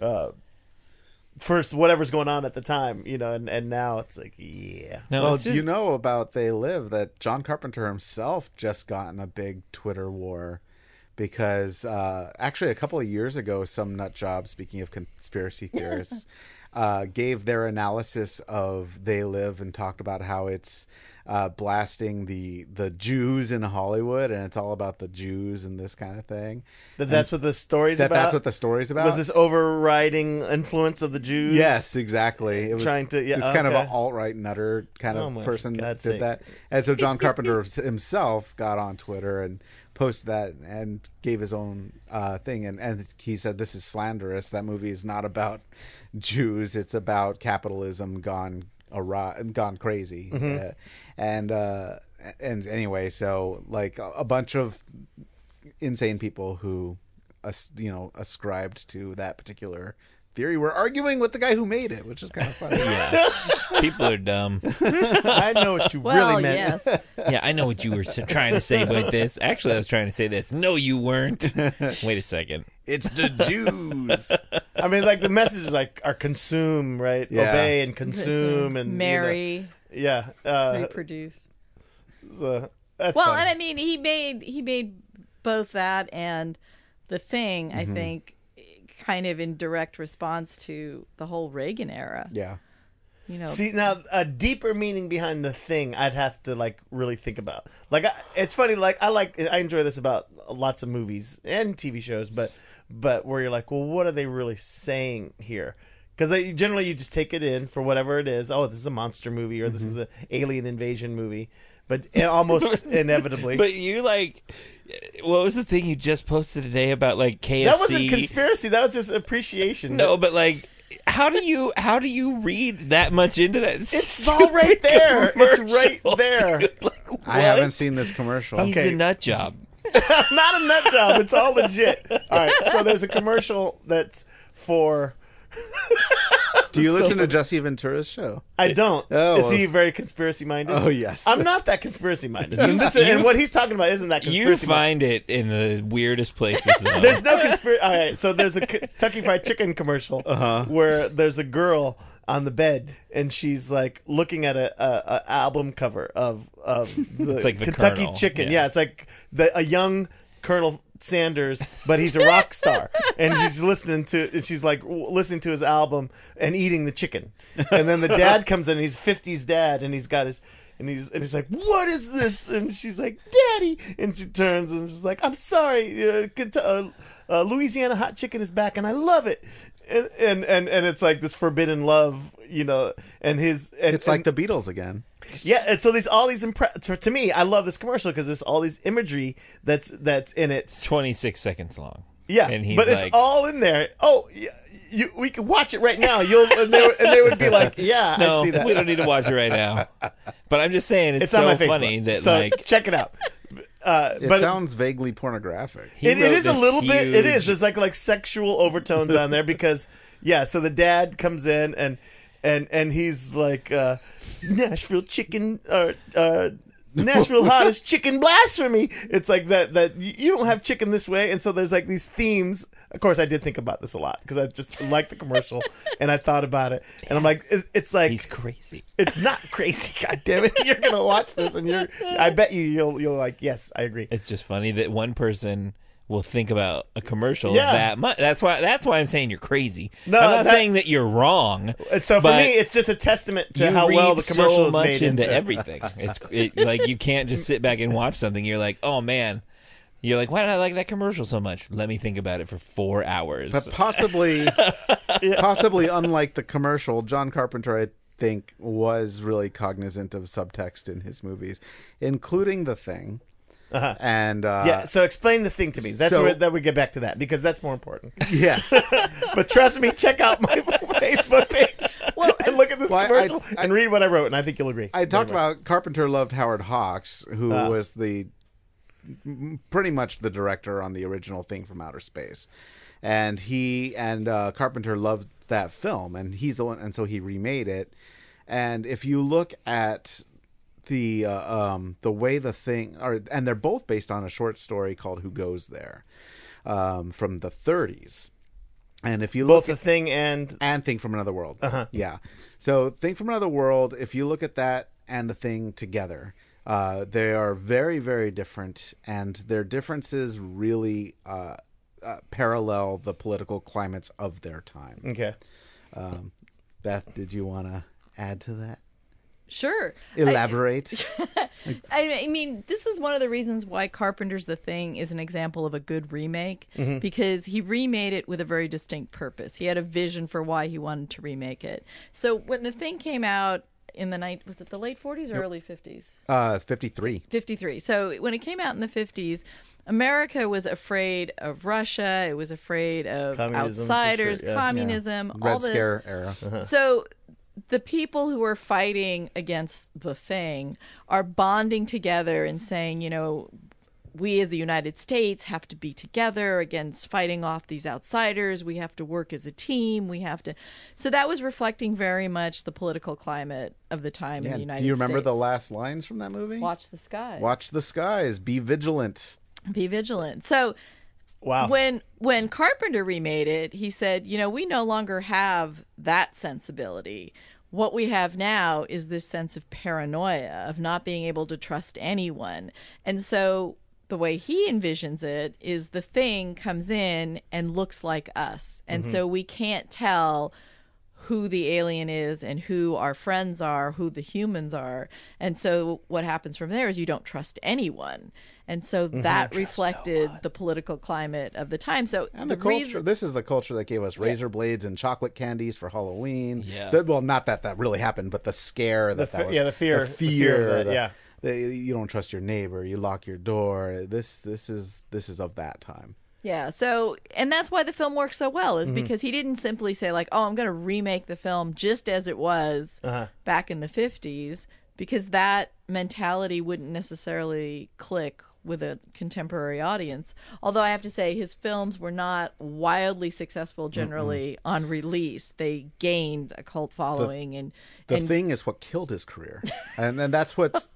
whatever's going on at the time, and now it's like, yeah. No, Well, it's do just, you know about They Live that John Carpenter himself just got in a big Twitter war because actually a couple of years ago, some nut job, speaking of conspiracy theorists, gave their analysis of They Live and talked about how it's blasting the Jews in Hollywood, and it's all about the Jews and this kind of thing. That's what the story's about. That's what the story's about. Was this overriding influence of the Jews? Yes, exactly. It was Trying to- yeah, this kind of okay. an alt-right nutter kind Oh of my person that God's did sake. that. And so John Carpenter himself got on Twitter and posted that and gave his own thing. And he said, this is slanderous. That movie is not about Jews. It's about capitalism gone crazy. Mm-hmm. And anyway, so like a bunch of insane people who ascribed to that particular theory were arguing with the guy who made it, which is kind of funny. yeah. People are dumb. I know what you Well, really meant. yes. Yeah, I know what you were trying to say with this. Actually, I was trying to say this. No, you weren't. Wait a second. It's the Jews. I mean, like the messages are consume, right? Yeah. Obey and consume and marry, yeah. reproduce. So that's Well, fun. and I mean, he made both that and The Thing. I think, kind of in direct response to the whole Reagan era. Yeah. See, now a deeper meaning behind The Thing, I'd have to like really think about. Like, it's funny. Like, I enjoy this about lots of movies and TV shows, but where you're like, well, what are they really saying here? Because generally you just take it in for whatever it is. Oh, this is a monster movie, or this is an alien invasion movie. But almost inevitably, But you what was the thing you just posted today about like KFC? that wasn't conspiracy. That was just appreciation. No, but like, how do you read that much into that? It's all right there. It's right commercial, there. dude. Like, what? I haven't seen this commercial. He's Okay. a nut job. Not a nut job. It's all legit. All right. So there's a commercial that's for. Do you listen to Jesse Ventura's show? I don't. Oh, Is he very conspiracy minded? Oh, yes. I'm not that conspiracy minded. And what he's talking about isn't that You conspiracy minded. find it in the weirdest places, though. There's no conspiracy. All right. So there's a Kentucky Fried Chicken commercial where there's a girl on the bed and she's like looking at a album cover of the, It's like the Kentucky Colonel. Chicken. Yeah. Yeah, it's like a young Colonel Sanders, but he's a rock star, and she's listening to his album and eating the chicken. And then the dad comes in, and he's 50s dad, and he's got his. And he's like, what is this? And she's like, Daddy. And she turns and she's like, I'm sorry, Louisiana hot chicken is back, and I love it. And it's like this forbidden love, and his. And, It's like the Beatles again. yeah, and so to me, I love this commercial because there's all these imagery that's in it. 26 seconds long. Yeah, And he's but like, it's all in there. Oh, yeah, we can watch it right now. And they would be like, yeah, no, I see that. we don't need to watch it right now. But I'm just saying, it's on so my Facebook. funny that so like check it out. It sounds vaguely pornographic. It is a little bit. It is. There's like sexual overtones on there because so the dad comes in and he's like Nashville chicken Nashville hottest chicken blasphemy. It's like that you don't have chicken this way, and so there's like these themes. Of course, I did think about this a lot because I just liked the commercial and I thought about it, and I'm like, it's like he's crazy. It's not crazy. God damn it! You're gonna watch this, and I bet you'll like. Yes, I agree. It's just funny that one person will think about a commercial that much. That's why I'm saying you're crazy. No, I'm not saying that you're wrong. So for me, it's just a testament to how well the commercial is made into everything. Like you can't just sit back and watch something. You're like, oh man. You're like, why did I like that commercial so much? Let me think about it for 4 hours. But possibly unlike the commercial, John Carpenter, I think, was really cognizant of subtext in his movies, including The Thing. Uh-huh. And so explain The Thing to me. That's where we get back to that because that's more important. Yes. But trust me, check out my Facebook page and look at this commercial and read what I wrote, and I think you'll agree. I talked about Carpenter loved Howard Hawks, who was pretty much the director on the original Thing from Outer Space, and Carpenter loved that film, and he's the one, and so he remade it. And if you look at the way The Thing and they're both based on a short story called Who Goes There, from the 30s. And if you look both The Thing and Thing from Another World, so Thing from Another World, if you look at that and The Thing together, they are very, very different, and their differences really parallel the political climates of their time. Okay. Beth, did you want to add to that? Sure. Elaborate. I mean, this is one of the reasons why Carpenter's The Thing is an example of a good remake, because he remade it with a very distinct purpose. He had a vision for why he wanted to remake it. So when The Thing came out in the night, was it the late 40s or early 50s? 53. 53. So when it came out in the 50s, America was afraid of Russia. It was afraid of outsiders, communism, all Red this. Scare era. So the people who are fighting against The Thing are bonding together and saying, we as the United States have to be together against fighting off these outsiders. We have to work as a team. So that was reflecting very much the political climate of the time in the United States. Do you remember the last lines from that movie? Watch the skies. Watch the skies. Be vigilant. Be vigilant. So wow. When Carpenter remade it, he said, we no longer have that sensibility. What we have now is this sense of paranoia, of not being able to trust anyone. And so the way he envisions it is The Thing comes in and looks like us. And so we can't tell who the alien is and who our friends are, who the humans are. And so what happens from there is you don't trust anyone. And so that reflected the political climate of the time. So and the culture. This is the culture that gave us razor blades and chocolate candies for Halloween. Yeah. Well, not that really happened, but the scare that was. Yeah, the fear. The fear. Of that, you don't trust your neighbor. You lock your door. This is of that time. Yeah. So, and that's why the film works so well, is because he didn't simply say like, "Oh, I'm going to remake the film just as it was back in the 50s," because that mentality wouldn't necessarily click with a contemporary audience. Although I have to say his films were not wildly successful generally on release. They gained a cult following The Thing is what killed his career. and that's what's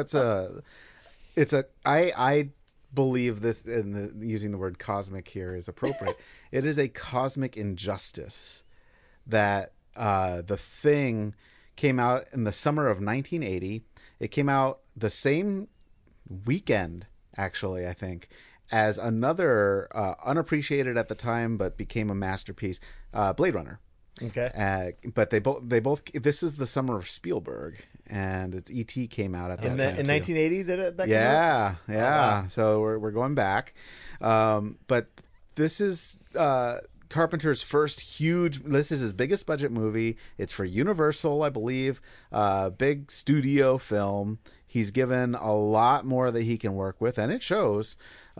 I believe this, using the word cosmic here is appropriate. It is a cosmic injustice that The Thing came out in the summer of 1980. It came out the same weekend, actually, I think, as another unappreciated at the time but became a masterpiece, Blade Runner. Okay. But they both. This is the summer of Spielberg, and it's E.T. came out at that time in 1980. That came out? Oh, wow. So we're going back, but this is Carpenter's first huge. This is his biggest budget movie. It's for Universal, I believe. Big studio film. He's given a lot more that he can work with, and it shows.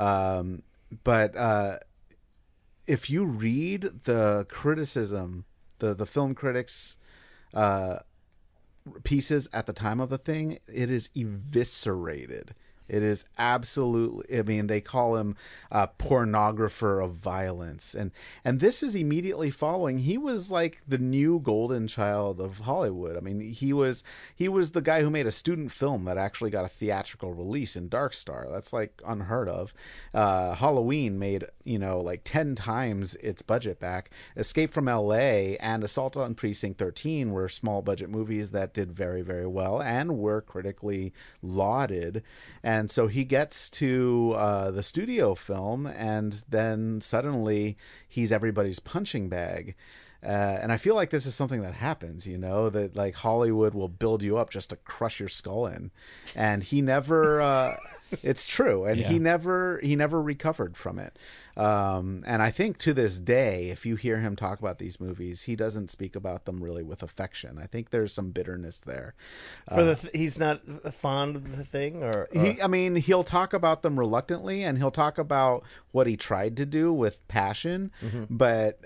But if you read the criticism, the film critics' pieces at the time of The Thing, it is eviscerated. It is absolutely, I mean, they call him a pornographer of violence. And this is immediately following. He was like the new golden child of Hollywood. I mean, he was the guy who made a student film that actually got a theatrical release in Dark Star. That's like unheard of. Halloween made, like 10 times its budget back. Escape from LA and Assault on Precinct 13 were small budget movies that did very, very well and were critically lauded. And so he gets to the studio film, and then suddenly he's everybody's punching bag. And I feel like this is something that happens, that like Hollywood will build you up just to crush your skull in. And he never, it's true. And he never recovered from it. And I think to this day, if you hear him talk about these movies, he doesn't speak about them really with affection. I think there's some bitterness there. He's not fond of the thing, or? He'll talk about them reluctantly, and he'll talk about what he tried to do with passion. Mm-hmm. But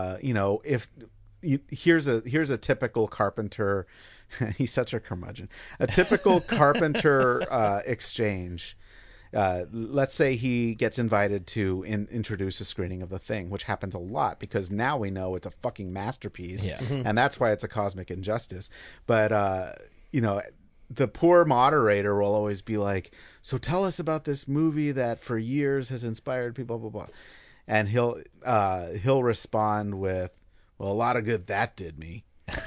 here's a typical Carpenter. He's such a curmudgeon. A typical Carpenter exchange. Let's say he gets invited to introduce a screening of The Thing, which happens a lot because now we know it's a fucking masterpiece, and that's why it's a cosmic injustice. But the poor moderator will always be like, "So tell us about this movie that for years has inspired people, blah blah blah," and he'll respond with, "Well, a lot of good that did me."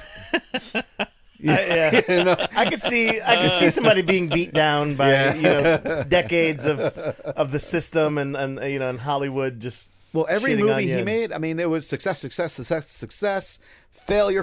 I could see somebody being beat down by decades of the system and Hollywood just every movie he made, it was success, failure.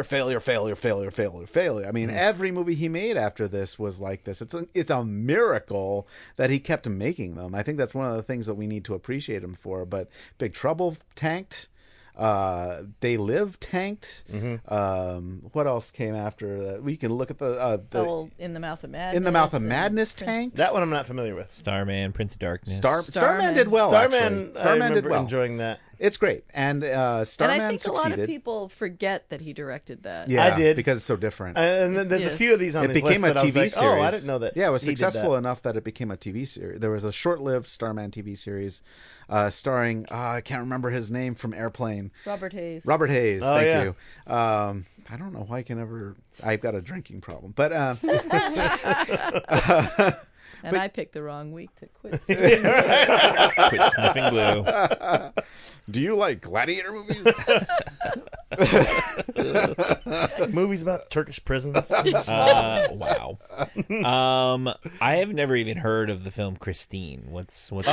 Every movie he made after this was like this. It's a miracle that he kept making them. I think that's one of the things that we need to appreciate him for. But Big Trouble tanked. They Live tanked. Mm-hmm. What else came after that? We can look at the In the Mouth of Madness. In the Mouth of Madness tanked. That one I'm not familiar with. Starman, Prince of Darkness. Starman did well. Starman did well. Enjoying that. It's great, and Starman and I think succeeded. a lot of people forget that he directed that. Yeah, I did, because it's so different. And then there's a few of these on this list that I was like, oh, I didn't know that. Yeah, it was successful enough that it became a TV series. There was a short-lived Starman TV series starring I can't remember his name from Airplane. Robert Hayes. Thank you. I don't know why I've got a drinking problem, but I picked the wrong week to quit. Quit sniffing glue. Do you like gladiator movies? Movies about Turkish prisons? Wow. I have never even heard of the film Christine. What's that's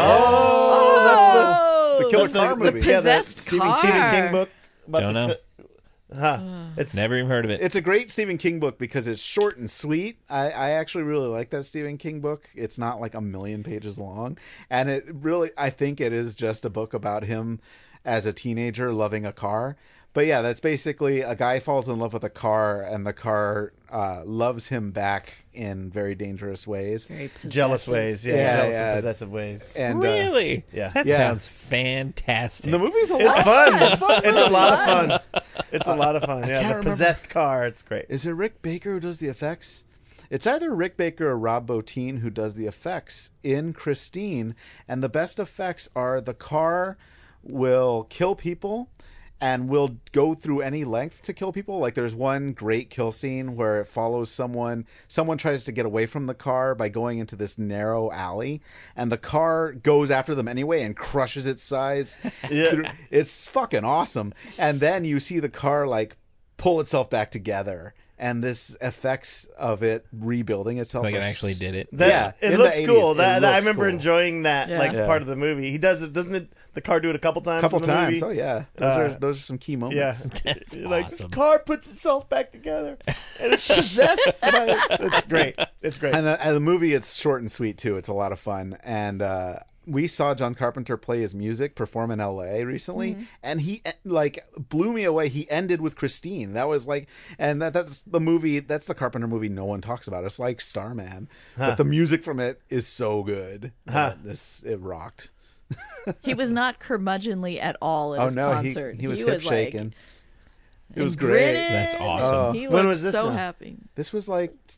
the Killer Car movie. The possessed car. Stephen King book. Don't know. It's never even heard of it. It's a great Stephen King book because it's short and sweet. I actually really like that Stephen King book. It's not like 1,000,000 pages long, and I think it is just a book about him as a teenager loving a car. But yeah, that's basically a guy falls in love with a car, and the car loves him back in very dangerous ways, very jealous ways, jealous and possessive ways. And really, that sounds fantastic. The movie's a lot. It's fun. It's a lot of fun. It's a lot of fun. Yeah, the possessed car. It's great. Is it Rick Baker who does the effects? It's either Rick Baker or Rob Bottin who does the effects in Christine, and the best effects are the car will kill people and will go through any length to kill people. Like there's one great kill scene where it follows someone tries to get away from the car by going into this narrow alley, and the car goes after them anyway and crushes its sides. It's fucking awesome. And then you see the car like pull itself back together, and this effects of it rebuilding itself. Like it actually did it. It looks cool. I remember enjoying that part of the movie. He does it, doesn't it? The car do it a couple times. Movie? Oh yeah, those are some key moments. Yeah, that's awesome. Like this car puts itself back together, and it's possessed. It's great. It's great. And the movie, it's short and sweet too. It's a lot of fun. And we saw John Carpenter play his music perform in L.A. recently, and he like blew me away. He ended with Christine. That was like, and that's the movie. That's the Carpenter movie no one talks about. It's like Starman, but the music from it is so good. It rocked. He was not curmudgeonly at all at his concert. He was hip shaking. It was great. great. That's awesome. He when looked was this so now? happy. This was like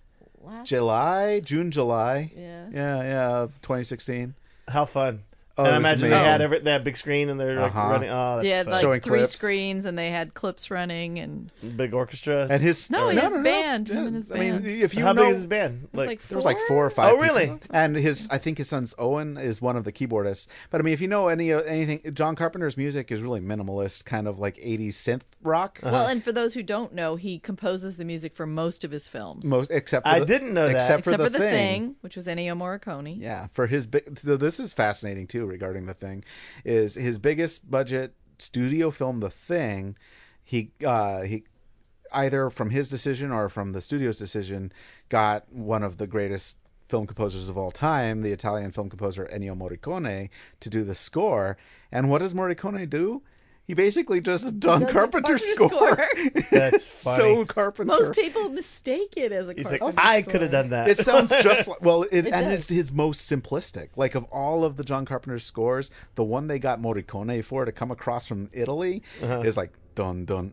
June, July. Yeah. Of 2016. How fun. Oh, and it I was imagine amazing. they had that big screen and they're like running. Oh, that's They had like Showing 3 clips. screens and they had clips running and big orchestra. And his No, his band. Him and his I mean, band. if you How know, big is his band? It was like there was like 4? 4 or 5. Oh, really? people. And I think his son's Owen is one of the keyboardists. But I mean, if you know anything, John Carpenter's music is really minimalist, kind of like 80s synth rock. Well, and for those who don't know, he composes the music for most of his films. Except for I didn't know that. except Except for the Thing, which was Ennio Morricone. Yeah, for his big. So this is fascinating too regarding The Thing, is his biggest budget studio film, The Thing. He either from his decision or from the studio's decision got one of the greatest film composers of all time, the Italian film composer Ennio Morricone, to do the score. And what does Morricone do? He basically does a John Carpenter score. That's funny. So Carpenter. Most people mistake it as a He's Carpenter like, I score. could have done that. It sounds just like, well, and does. it's his most simplistic. Like, of all of the John Carpenter scores, the one they got Morricone for to come across from Italy is like dun dun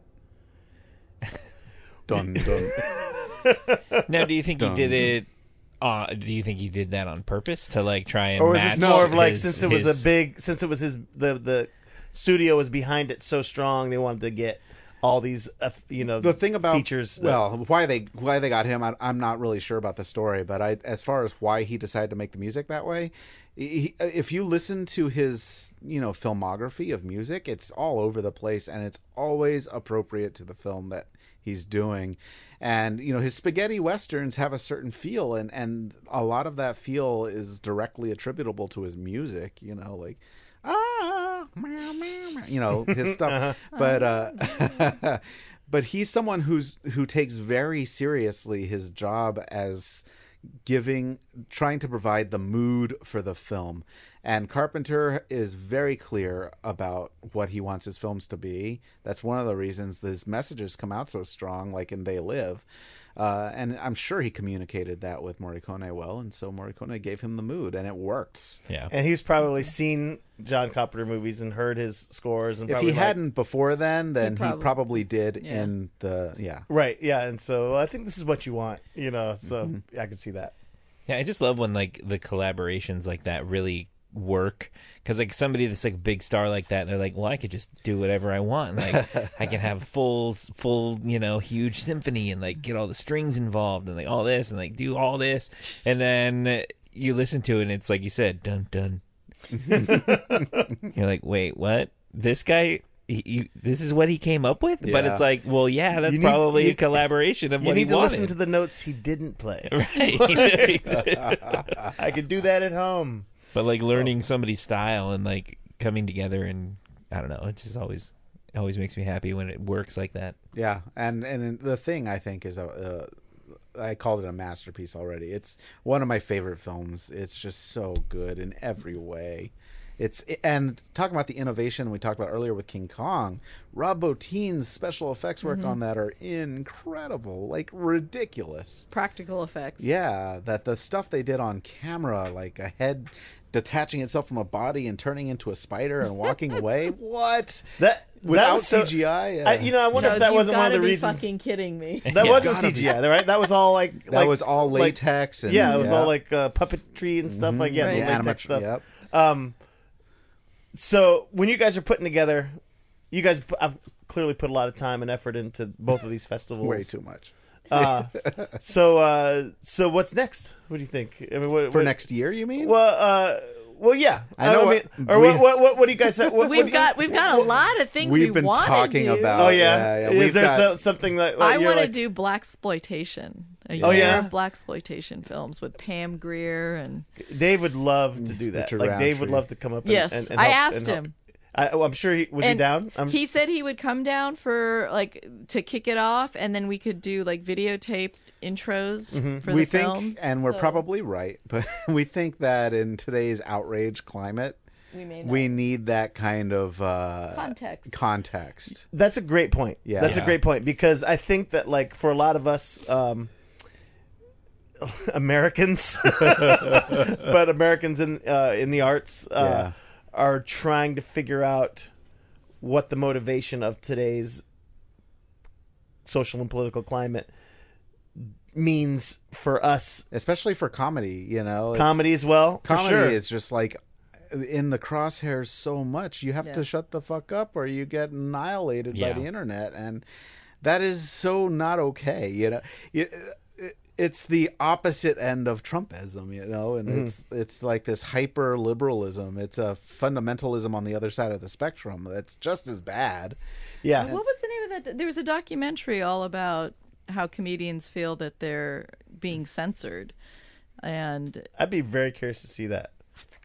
dun dun. Now, do you think he did it? Do you think he did that on purpose to like try and? Or was match this more of like his- since it was his- a big, since it was the studio was behind it so strong, they wanted to get all these The thing about features. why they got him, I'm not really sure about the story, but as far as why he decided to make the music that way, if you listen to his filmography of music, it's all over the place and it's always appropriate to the film that he's doing. And his spaghetti westerns have a certain feel, and a lot of that feel is directly attributable to his music. Like his stuff. But he's someone who takes very seriously his job as trying to provide the mood for the film. And Carpenter is very clear about what he wants his films to be. That's one of the reasons his messages come out so strong, like in They Live. And I'm sure he communicated that with Morricone well, and so Morricone gave him the mood, and it worked. Yeah. and he's probably seen John Carpenter movies and heard his scores. And If probably he hadn't before then he probably did Yeah. in the right, yeah. And so I think this is what you want, So I can see that. Yeah, I just love when like the collaborations like that really work, because like somebody that's like a big star like that, they're like, well, I could just do whatever I want. Like I can have full huge symphony and like get all the strings involved and like all this and like do all this, and then you listen to it and it's like you said, dun dun. You're like, wait, what? This guy. This is what he came up with, but Yeah. it's like, well, yeah, that's You need- probably you- a collaboration of You what he need to wanted. listen to the notes he didn't play. Right. I could do that at home. But like learning somebody's style and like coming together, and I don't know, it just always makes me happy when it works like that. Yeah, and the thing I think is I called it a masterpiece already. It's one of my favorite films. It's just so good in every way. And talking about the innovation we talked about earlier with King Kong, Rob Bottin's special effects work on that are incredible, like ridiculous. Practical effects. Yeah, that the stuff they did on camera, like a head detaching itself from a body and turning into a spider and walking away. What? That Without was so, CGI? I wonder if that you've wasn't one of gotta the be reasons. Fucking kidding me. That wasn't Gotta be. CGI, right? That was all like That was all like- latex. And, yeah, it was all like puppetry and stuff like Right. the latex stuff. Yep. So when you guys are putting together, you guys have clearly put a lot of time and effort into both of these festivals. Way too much. So what's next? What do you think? I mean, For next year, you mean? Well, yeah. I know mean, what- or we- what do you guys? We've got a lot of things We've been want talking to do. about- Oh yeah. yeah, Is we've there got- something that I you're want to like, do blaxploitation. Oh, yeah? Blaxploitation films with Pam Grier and Dave would love to do that. Richard Like Dave would Roundtree. love to come up. yes, and I help- asked and help. him. I'm sure he was. He And down? He said he would come down for like to kick it off, and then we could do like videotaped intros for We the think, films. and we're So probably right, but we think that in today's outrage climate, we need that kind of context. That's a great point. Yeah. That's a Yeah. great point because I think that like for a lot of us Americans, but Americans in the arts Yeah. are trying to figure out what the motivation of today's social and political climate means for us, especially for comedy. Comedy as well. Comedy for sure. is just like in the crosshairs so much. You have to shut the fuck up, or you get annihilated by the internet, and that is so not okay. It's the opposite end of Trumpism, and it's like this hyper liberalism. It's a fundamentalism on the other side of the spectrum. That's just as bad. Yeah. What was the name of that? There was a documentary all about how comedians feel that they're being censored, and I'd be very curious to see that.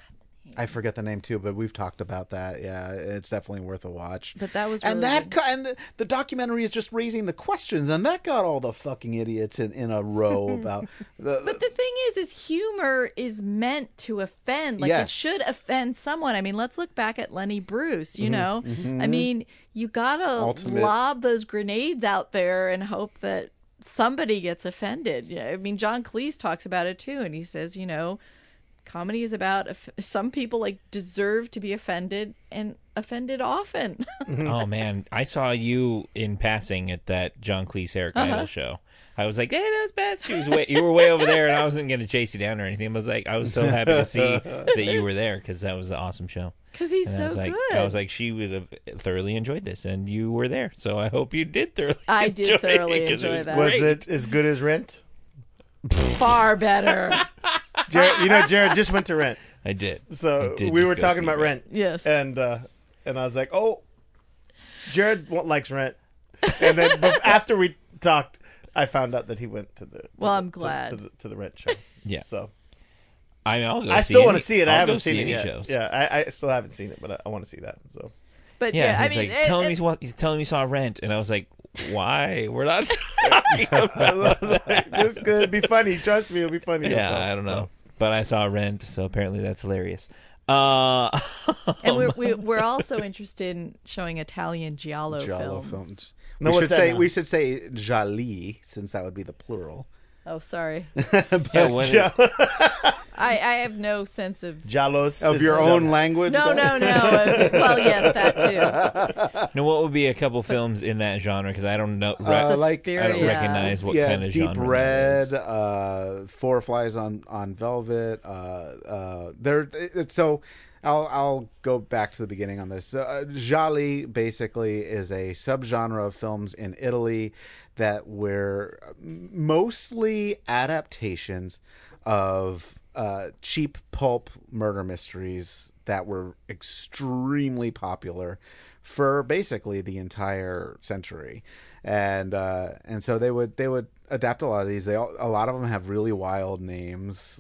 I forget the name too, but we've talked about that. Yeah, it's definitely worth a watch. But that was and really good. And the documentary is just raising the questions, and that got all the fucking idiots in a row about. But the thing is humor is meant to offend. Like it should offend someone. I mean, let's look back at Lenny Bruce. You know, I mean, you gotta lob those grenades out there and hope that somebody gets offended. I mean, John Cleese talks about it too, and he says, comedy is about some people deserve to be offended and offended often. Oh man, I saw you in passing at that John Cleese Eric Idle show. I was like, "Hey, that's bad." You were way over there, and I wasn't going to chase you down or anything. I was so happy to see that you were there because that was an awesome show. Because he's so good. I was like, she would have thoroughly enjoyed this, and you were there. So I hope you did thoroughly. I did thoroughly enjoy that. Was it as good as Rent? Far better. Jared just went to Rent. I did. So we were talking about Rent. Yes. And I was like, oh, Jared likes Rent. And then after we talked, I found out that he went to the. I'm glad to the Rent show. Yeah. So. I mean, I'll go I see still want to see it. I haven't seen it any yet. shows. Yeah, I still haven't seen it, but I want to see that. So. But he's he's telling me he saw Rent, and I was like, why? We're not talking about that. It's going to be funny. Trust me, it'll be funny. Yeah, I don't know. But I saw Rent, so apparently that's hilarious. And we're also interested in showing Italian giallo films. No, we should say gialli, since that would be the plural. Oh, sorry. Yeah, I have no sense of Giallos of your own language. No. Well, yes, that too. Now, what would be a couple films in that genre? Because I don't know. I don't recognize what kind of Deep genre. Red, Four Flies on Velvet. So I'll go back to the beginning on this. Gialli basically is a subgenre of films in Italy that were mostly adaptations of cheap pulp murder mysteries that were extremely popular for basically the entire century, and so they would adapt a lot of these. A lot of them have really wild names,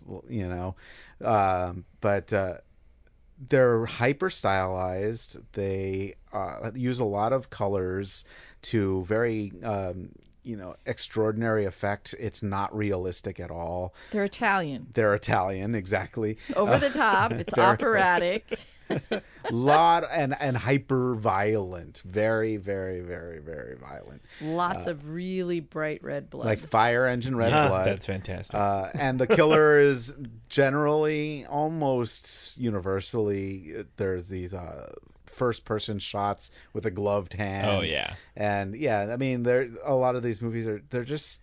but they're hyper stylized. They use a lot of colors to very extraordinary effect. It's not realistic at all. They're Italian, exactly. Over the top. It's operatic. Lot and hyper violent. Very, very, very, very violent. Lots of really bright red blood. Like fire engine red blood. That's fantastic. And the killer is generally, almost universally, there's these first-person shots with a gloved hand. Oh yeah, and I mean, a lot of these movies they're just,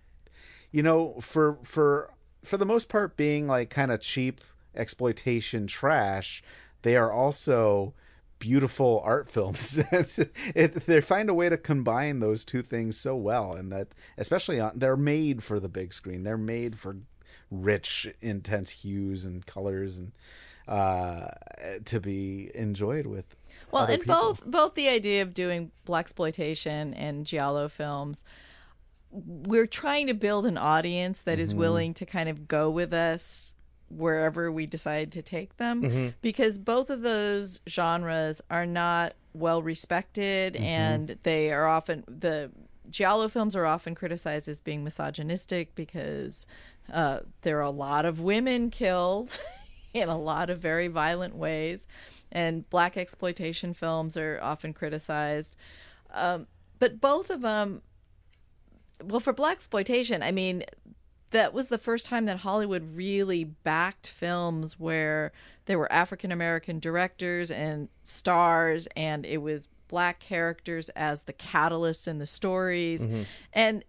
for the most part, being like kind of cheap exploitation trash. They are also beautiful art films. They find a way to combine those two things so well, and that especially they're made for the big screen. They're made for rich, intense hues and colors, and to be enjoyed with. Well, and people. both the idea of doing blaxploitation and giallo films, we're trying to build an audience that is willing to kind of go with us wherever we decide to take them, because both of those genres are not well respected, and they are often, the giallo films are often criticized as being misogynistic because there are a lot of women killed in a lot of very violent ways, and black exploitation films are often criticized, but both of them, well, for blaxploitation, I mean, that was the first time that Hollywood really backed films where there were African-American directors and stars, and it was black characters as the catalysts in the stories. And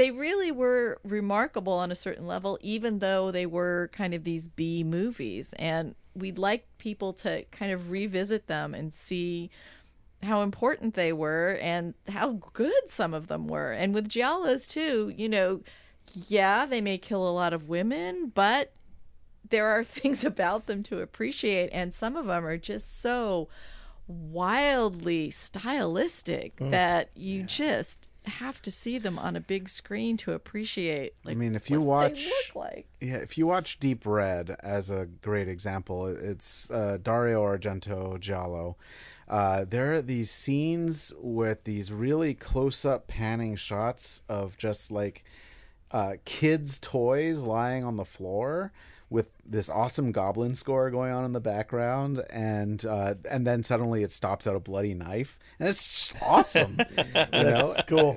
they really were remarkable on a certain level, even though they were kind of these B movies. And we'd like people to kind of revisit them and see how important they were and how good some of them were. And with Giallos too, yeah, they may kill a lot of women, but there are things about them to appreciate, and some of them are just so wildly stylistic that you just have to see them on a big screen to appreciate. Like, I mean, if you watch, they look like. if you watch Deep Red as a great example, it's Dario Argento Giallo. There are these scenes with these really close-up panning shots of just like kids' toys lying on the floor, with this awesome goblin score going on in the background, and then suddenly it stops at a bloody knife, and it's awesome. That's cool.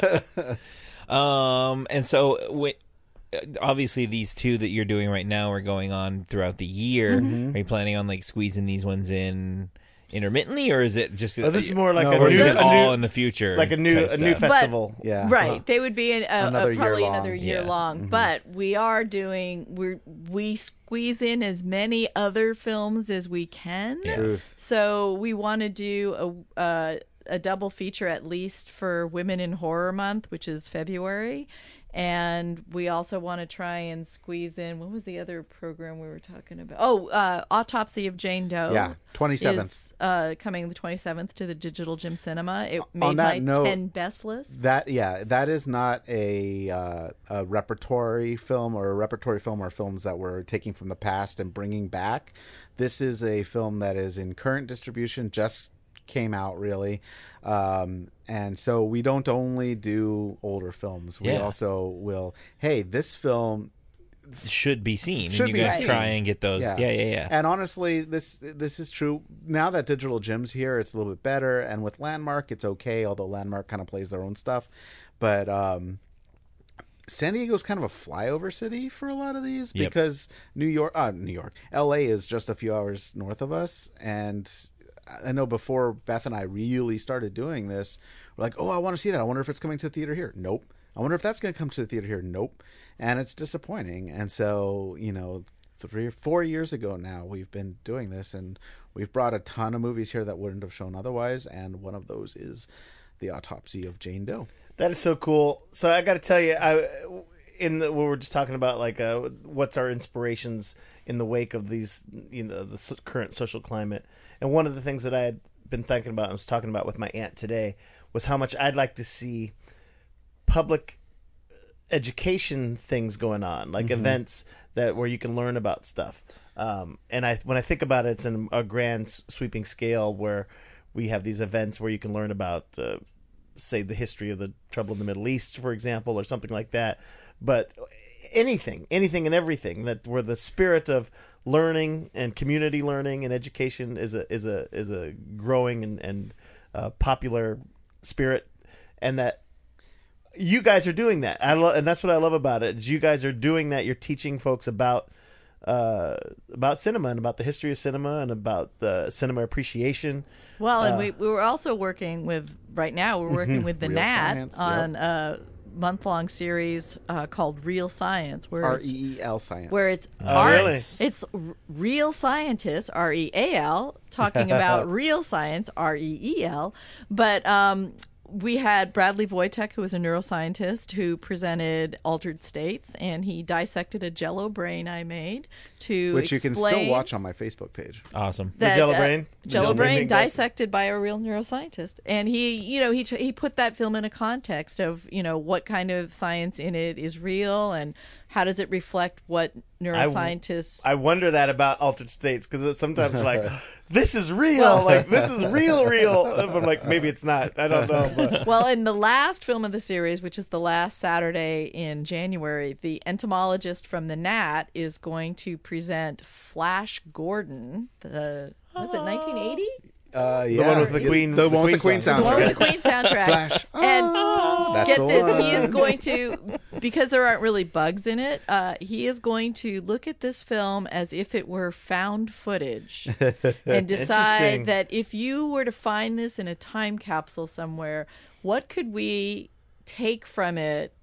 And so obviously these two that you're doing right now are going on throughout the year. Are you planning on like squeezing these ones in intermittently, or is it just this is more like all in the future, like a new festival? But, Yeah, right. They would be probably another year Yeah. long. But we are we squeeze in as many other films as we can. Truth. So we want to do a double feature at least for Women in Horror Month, which is February. And we also want to try and squeeze in, what was the other program we were talking about? Autopsy of Jane Doe. Yeah, 27th. Is coming the 27th to the Digital Gym Cinema. It On made that my note, 10 best list. That is not a repertory film or films that we're taking from the past and bringing back. This is a film that is in current distribution, just came out really, and so we don't only do older films. We also will. Hey, this film should be seen. Should and you be guys seen. try and get those. Yeah. And honestly, this is true. Now that Digital Gym's here, it's a little bit better. And with Landmark, it's okay. Although Landmark kind of plays their own stuff, but San Diego's kind of a flyover city for a lot of these because New York, LA is just a few hours north of us. And I know before Beth and I really started doing this, we're like, oh, I want to see that. I wonder if it's coming to the theater here. Nope. I wonder if that's going to come to the theater here. Nope. And it's disappointing. And so, 3 or 4 years ago now, we've been doing this, and we've brought a ton of movies here that wouldn't have shown otherwise. And one of those is The Autopsy of Jane Doe. That is so cool. So I got to tell you, we were just talking about like what's our inspirations in the wake of these, the current social climate. And one of the things that I had been thinking about, and was talking about with my aunt today, was how much I'd like to see public education things going on, like events where you can learn about stuff. And when I think about it, it's in a grand sweeping scale where we have these events where you can learn about, say, the history of the trouble in the Middle East, for example, or something like that. But anything and everything where the spirit of learning and community learning and education is a growing and popular spirit, and that you guys are doing that. And that's what I love about it. Is you guys are doing that. You're teaching folks about cinema and about the history of cinema and about cinema appreciation. Well, and we were also working with, right now we're working with the Real Nat Science, on a month-long series called Real Science, where REEL Science. where it's really? It's real scientists, REAL, talking about real science, REEL. But we had Bradley Wojtek, who was a neuroscientist, who presented Altered States, and he dissected a Jello brain I made to which you can still explain watch on my Facebook page. Awesome. The Jello brain? Jello Jello brain brain being dissected by a real neuroscientist, and he put that film in a context of what kind of science in it is real and how does it reflect what neuroscientists. I wonder that about Altered States, because it's sometimes like, this is real, this is real. I'm like, maybe it's not. I don't know. But. Well, in the last film of the series, which is the last Saturday in January, the entomologist from the Nat is going to present Flash Gordon. Was it 1980? The one with the Queen. The one with the Queen The one soundtrack. with the Queen soundtrack. Flash. And That's get the this, one. he is going to, because there aren't really bugs in it, he is going to look at this film as if it were found footage and decide Interesting. that if you were to find this in a time capsule somewhere, what could we take from it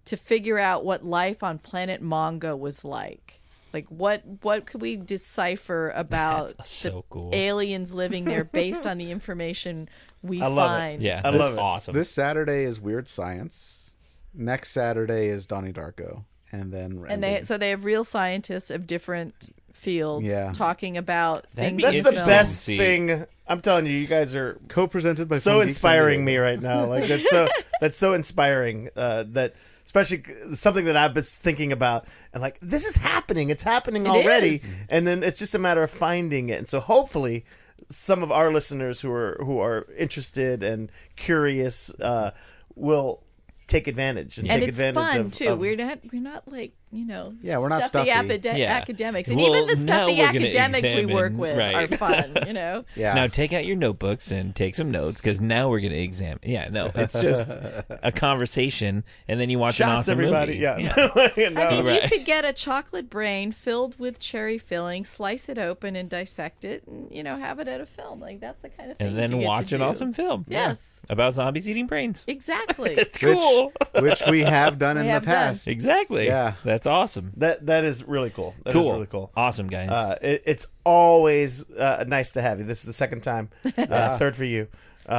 to figure out what life on planet Mongo was like. Like, what could we decipher about That's so cool. aliens living there based on the information we I love find? Yeah, I that's love it. awesome. This Saturday is Weird Science. Next Saturday is Donnie Darko, and then And they have real scientists of different fields Yeah. talking about That'd things. be That's in the interesting. film. best See. thing. I'm telling you, you guys are co-presented by so Film Geek inspiring San me Diego. right now. Like that's so inspiring. That especially something that I've been thinking about, and like this is happening. It's happening already, is. and then it's just a matter of finding it. And so hopefully, some of our listeners who are interested and curious will take advantage and And take it's advantage fun of too. of- We're not like Yeah, we're not stuffy stuffy. Yeah. academics, and Well, even the now stuffy we're gonna academics we examine- work with right. are fun. You know. Yeah. Now take out your notebooks and take some notes because now we're going to examine. Yeah, no, it's just a conversation, and then you watch an shots, awesome everybody. movie. Yeah. No. I mean, Right. you could get a chocolate brain filled with cherry filling, slice it open and dissect it, and have it at a film. Like that's the kind of thing. And then you get watch to an do. awesome film. Yes. About zombies eating brains. Exactly. It's cool. which we have done in We the have done. past. Exactly. Yeah. That's awesome. That is really cool. That is Cool. really cool. Awesome, guys. It's always nice to have you. This is the second time, third for you.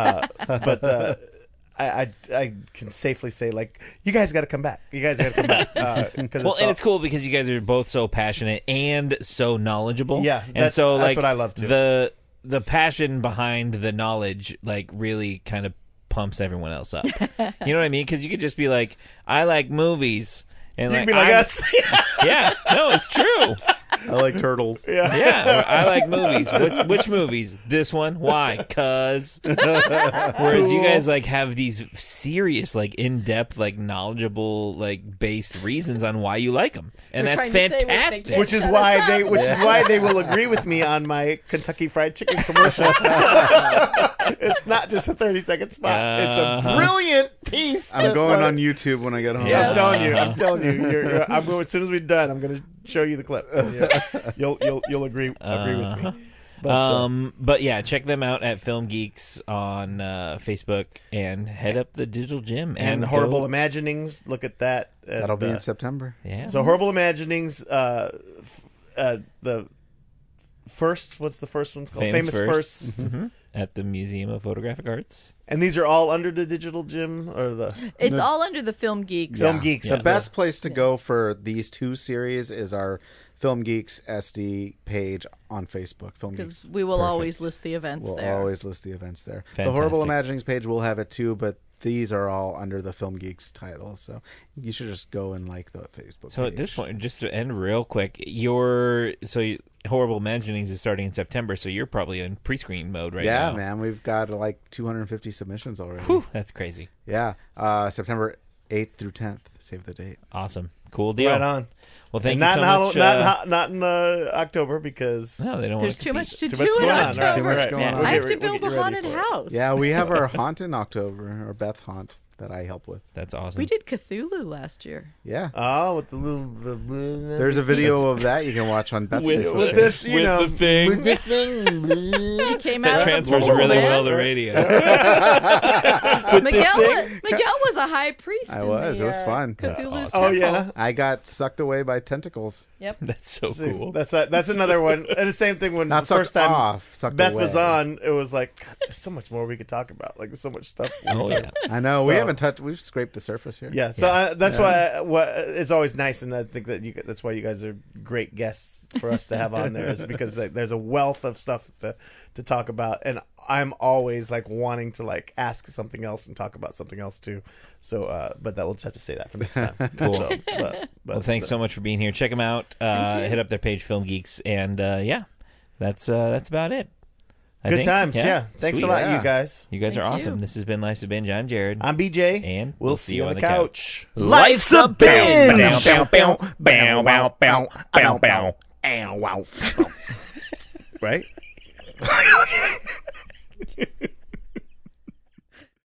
But I can safely say, like, you guys got to come back. You guys got to come back. Well, and it's cool because you guys are both so passionate and so knowledgeable. Yeah, and that's- so that's like what I love, too. The passion behind the knowledge, like, really kind of pumps everyone else up. You know what I mean? Because you could just be like, I like movies, and you like, can be like I'm- us. Yeah, no, it's true. I like turtles. Yeah, I like movies. Which movies? This one? Why? Cause. Whereas you guys like have these serious, like in-depth, like knowledgeable, like based reasons on why you like them, and We're that's trying to say what they fantastic. can't Which is shut why us up. why they will agree with me on my Kentucky Fried Chicken commercial. It's not just a 30-second spot. It's a brilliant piece. I'm going on YouTube when I get home. Yeah, I'm telling you. I'm going as soon as we're done. I'm going to show you the clip. You'll agree with me. But yeah, check them out at Film Geeks on Facebook and head up the digital gym And Horrible Imaginings. Look at that. That'll be in September. Yeah. So Horrible Imaginings. The first. What's the first one's called? Famous Firsts. Mhm. At the Museum of Photographic Arts. And these are all under the digital gym or the It's all under the Film Geeks. Film Geeks. The best place to go for these two series is our Film Geeks SD page on Facebook. Film Geeks. Because we will always list the events We'll there. always list the events there. The Fantastic. Horrible Imaginings page will have it too, but these are all under the Film Geeks title. So you should just go and like the Facebook So page. at this point, just to end real quick, Horrible Imaginings is starting in September, so you're probably in pre-screen mode right yeah, now. man. We've got like 250 submissions already. Whew, that's crazy. Yeah. September 8th through 10th. Save the date. Awesome. Cool deal. Right on. Well, thank And you not so in much. not in October because No, they don't There's want too much to Too do much in going on. October. Right, Too much right. going Yeah. on. I have We'll to get build you a ready haunted for it. house. Yeah, we have our haunt in October, or Beth Haunt that I help with. That's awesome. We did Cthulhu last year. Yeah. Oh, with the There's a video of that you can watch on Beth's Facebook with page. this, you know, the thing. with this thing. It came That out transfers of the really man. well to radio. Miguel was a high priest. I in was. the, It was fun. That's Cthulhu's awesome. Oh temple. yeah. I got sucked away by tentacles. Yep. That's so See, cool. That's another one. And the same thing when Not the first sucked time off, sucked Beth away. was on, it was like, God, there's so much more we could talk about. Like, there's so much stuff. we Oh could talk yeah. I know. We So- haven't touched. We've scraped the surface here. Yeah, so that's why it's always nice, and I think that that's why you guys are great guests for us to have on there, is because there's a wealth of stuff to talk about, and I'm always like wanting to like ask something else and talk about something else too. So, but that we'll just have to say that for next time. Cool. So, but, Well, thanks so much for being here. Check them out. Hit up their page, Film Geeks, and yeah, that's about it. I Good think. times. Yeah. Thanks Sweet. a lot, Yeah. you guys. You guys are Thank awesome. you. This has been Life's a Binge. I'm Jared. I'm BJ, And we'll see you on the couch. Life's a binge. Right?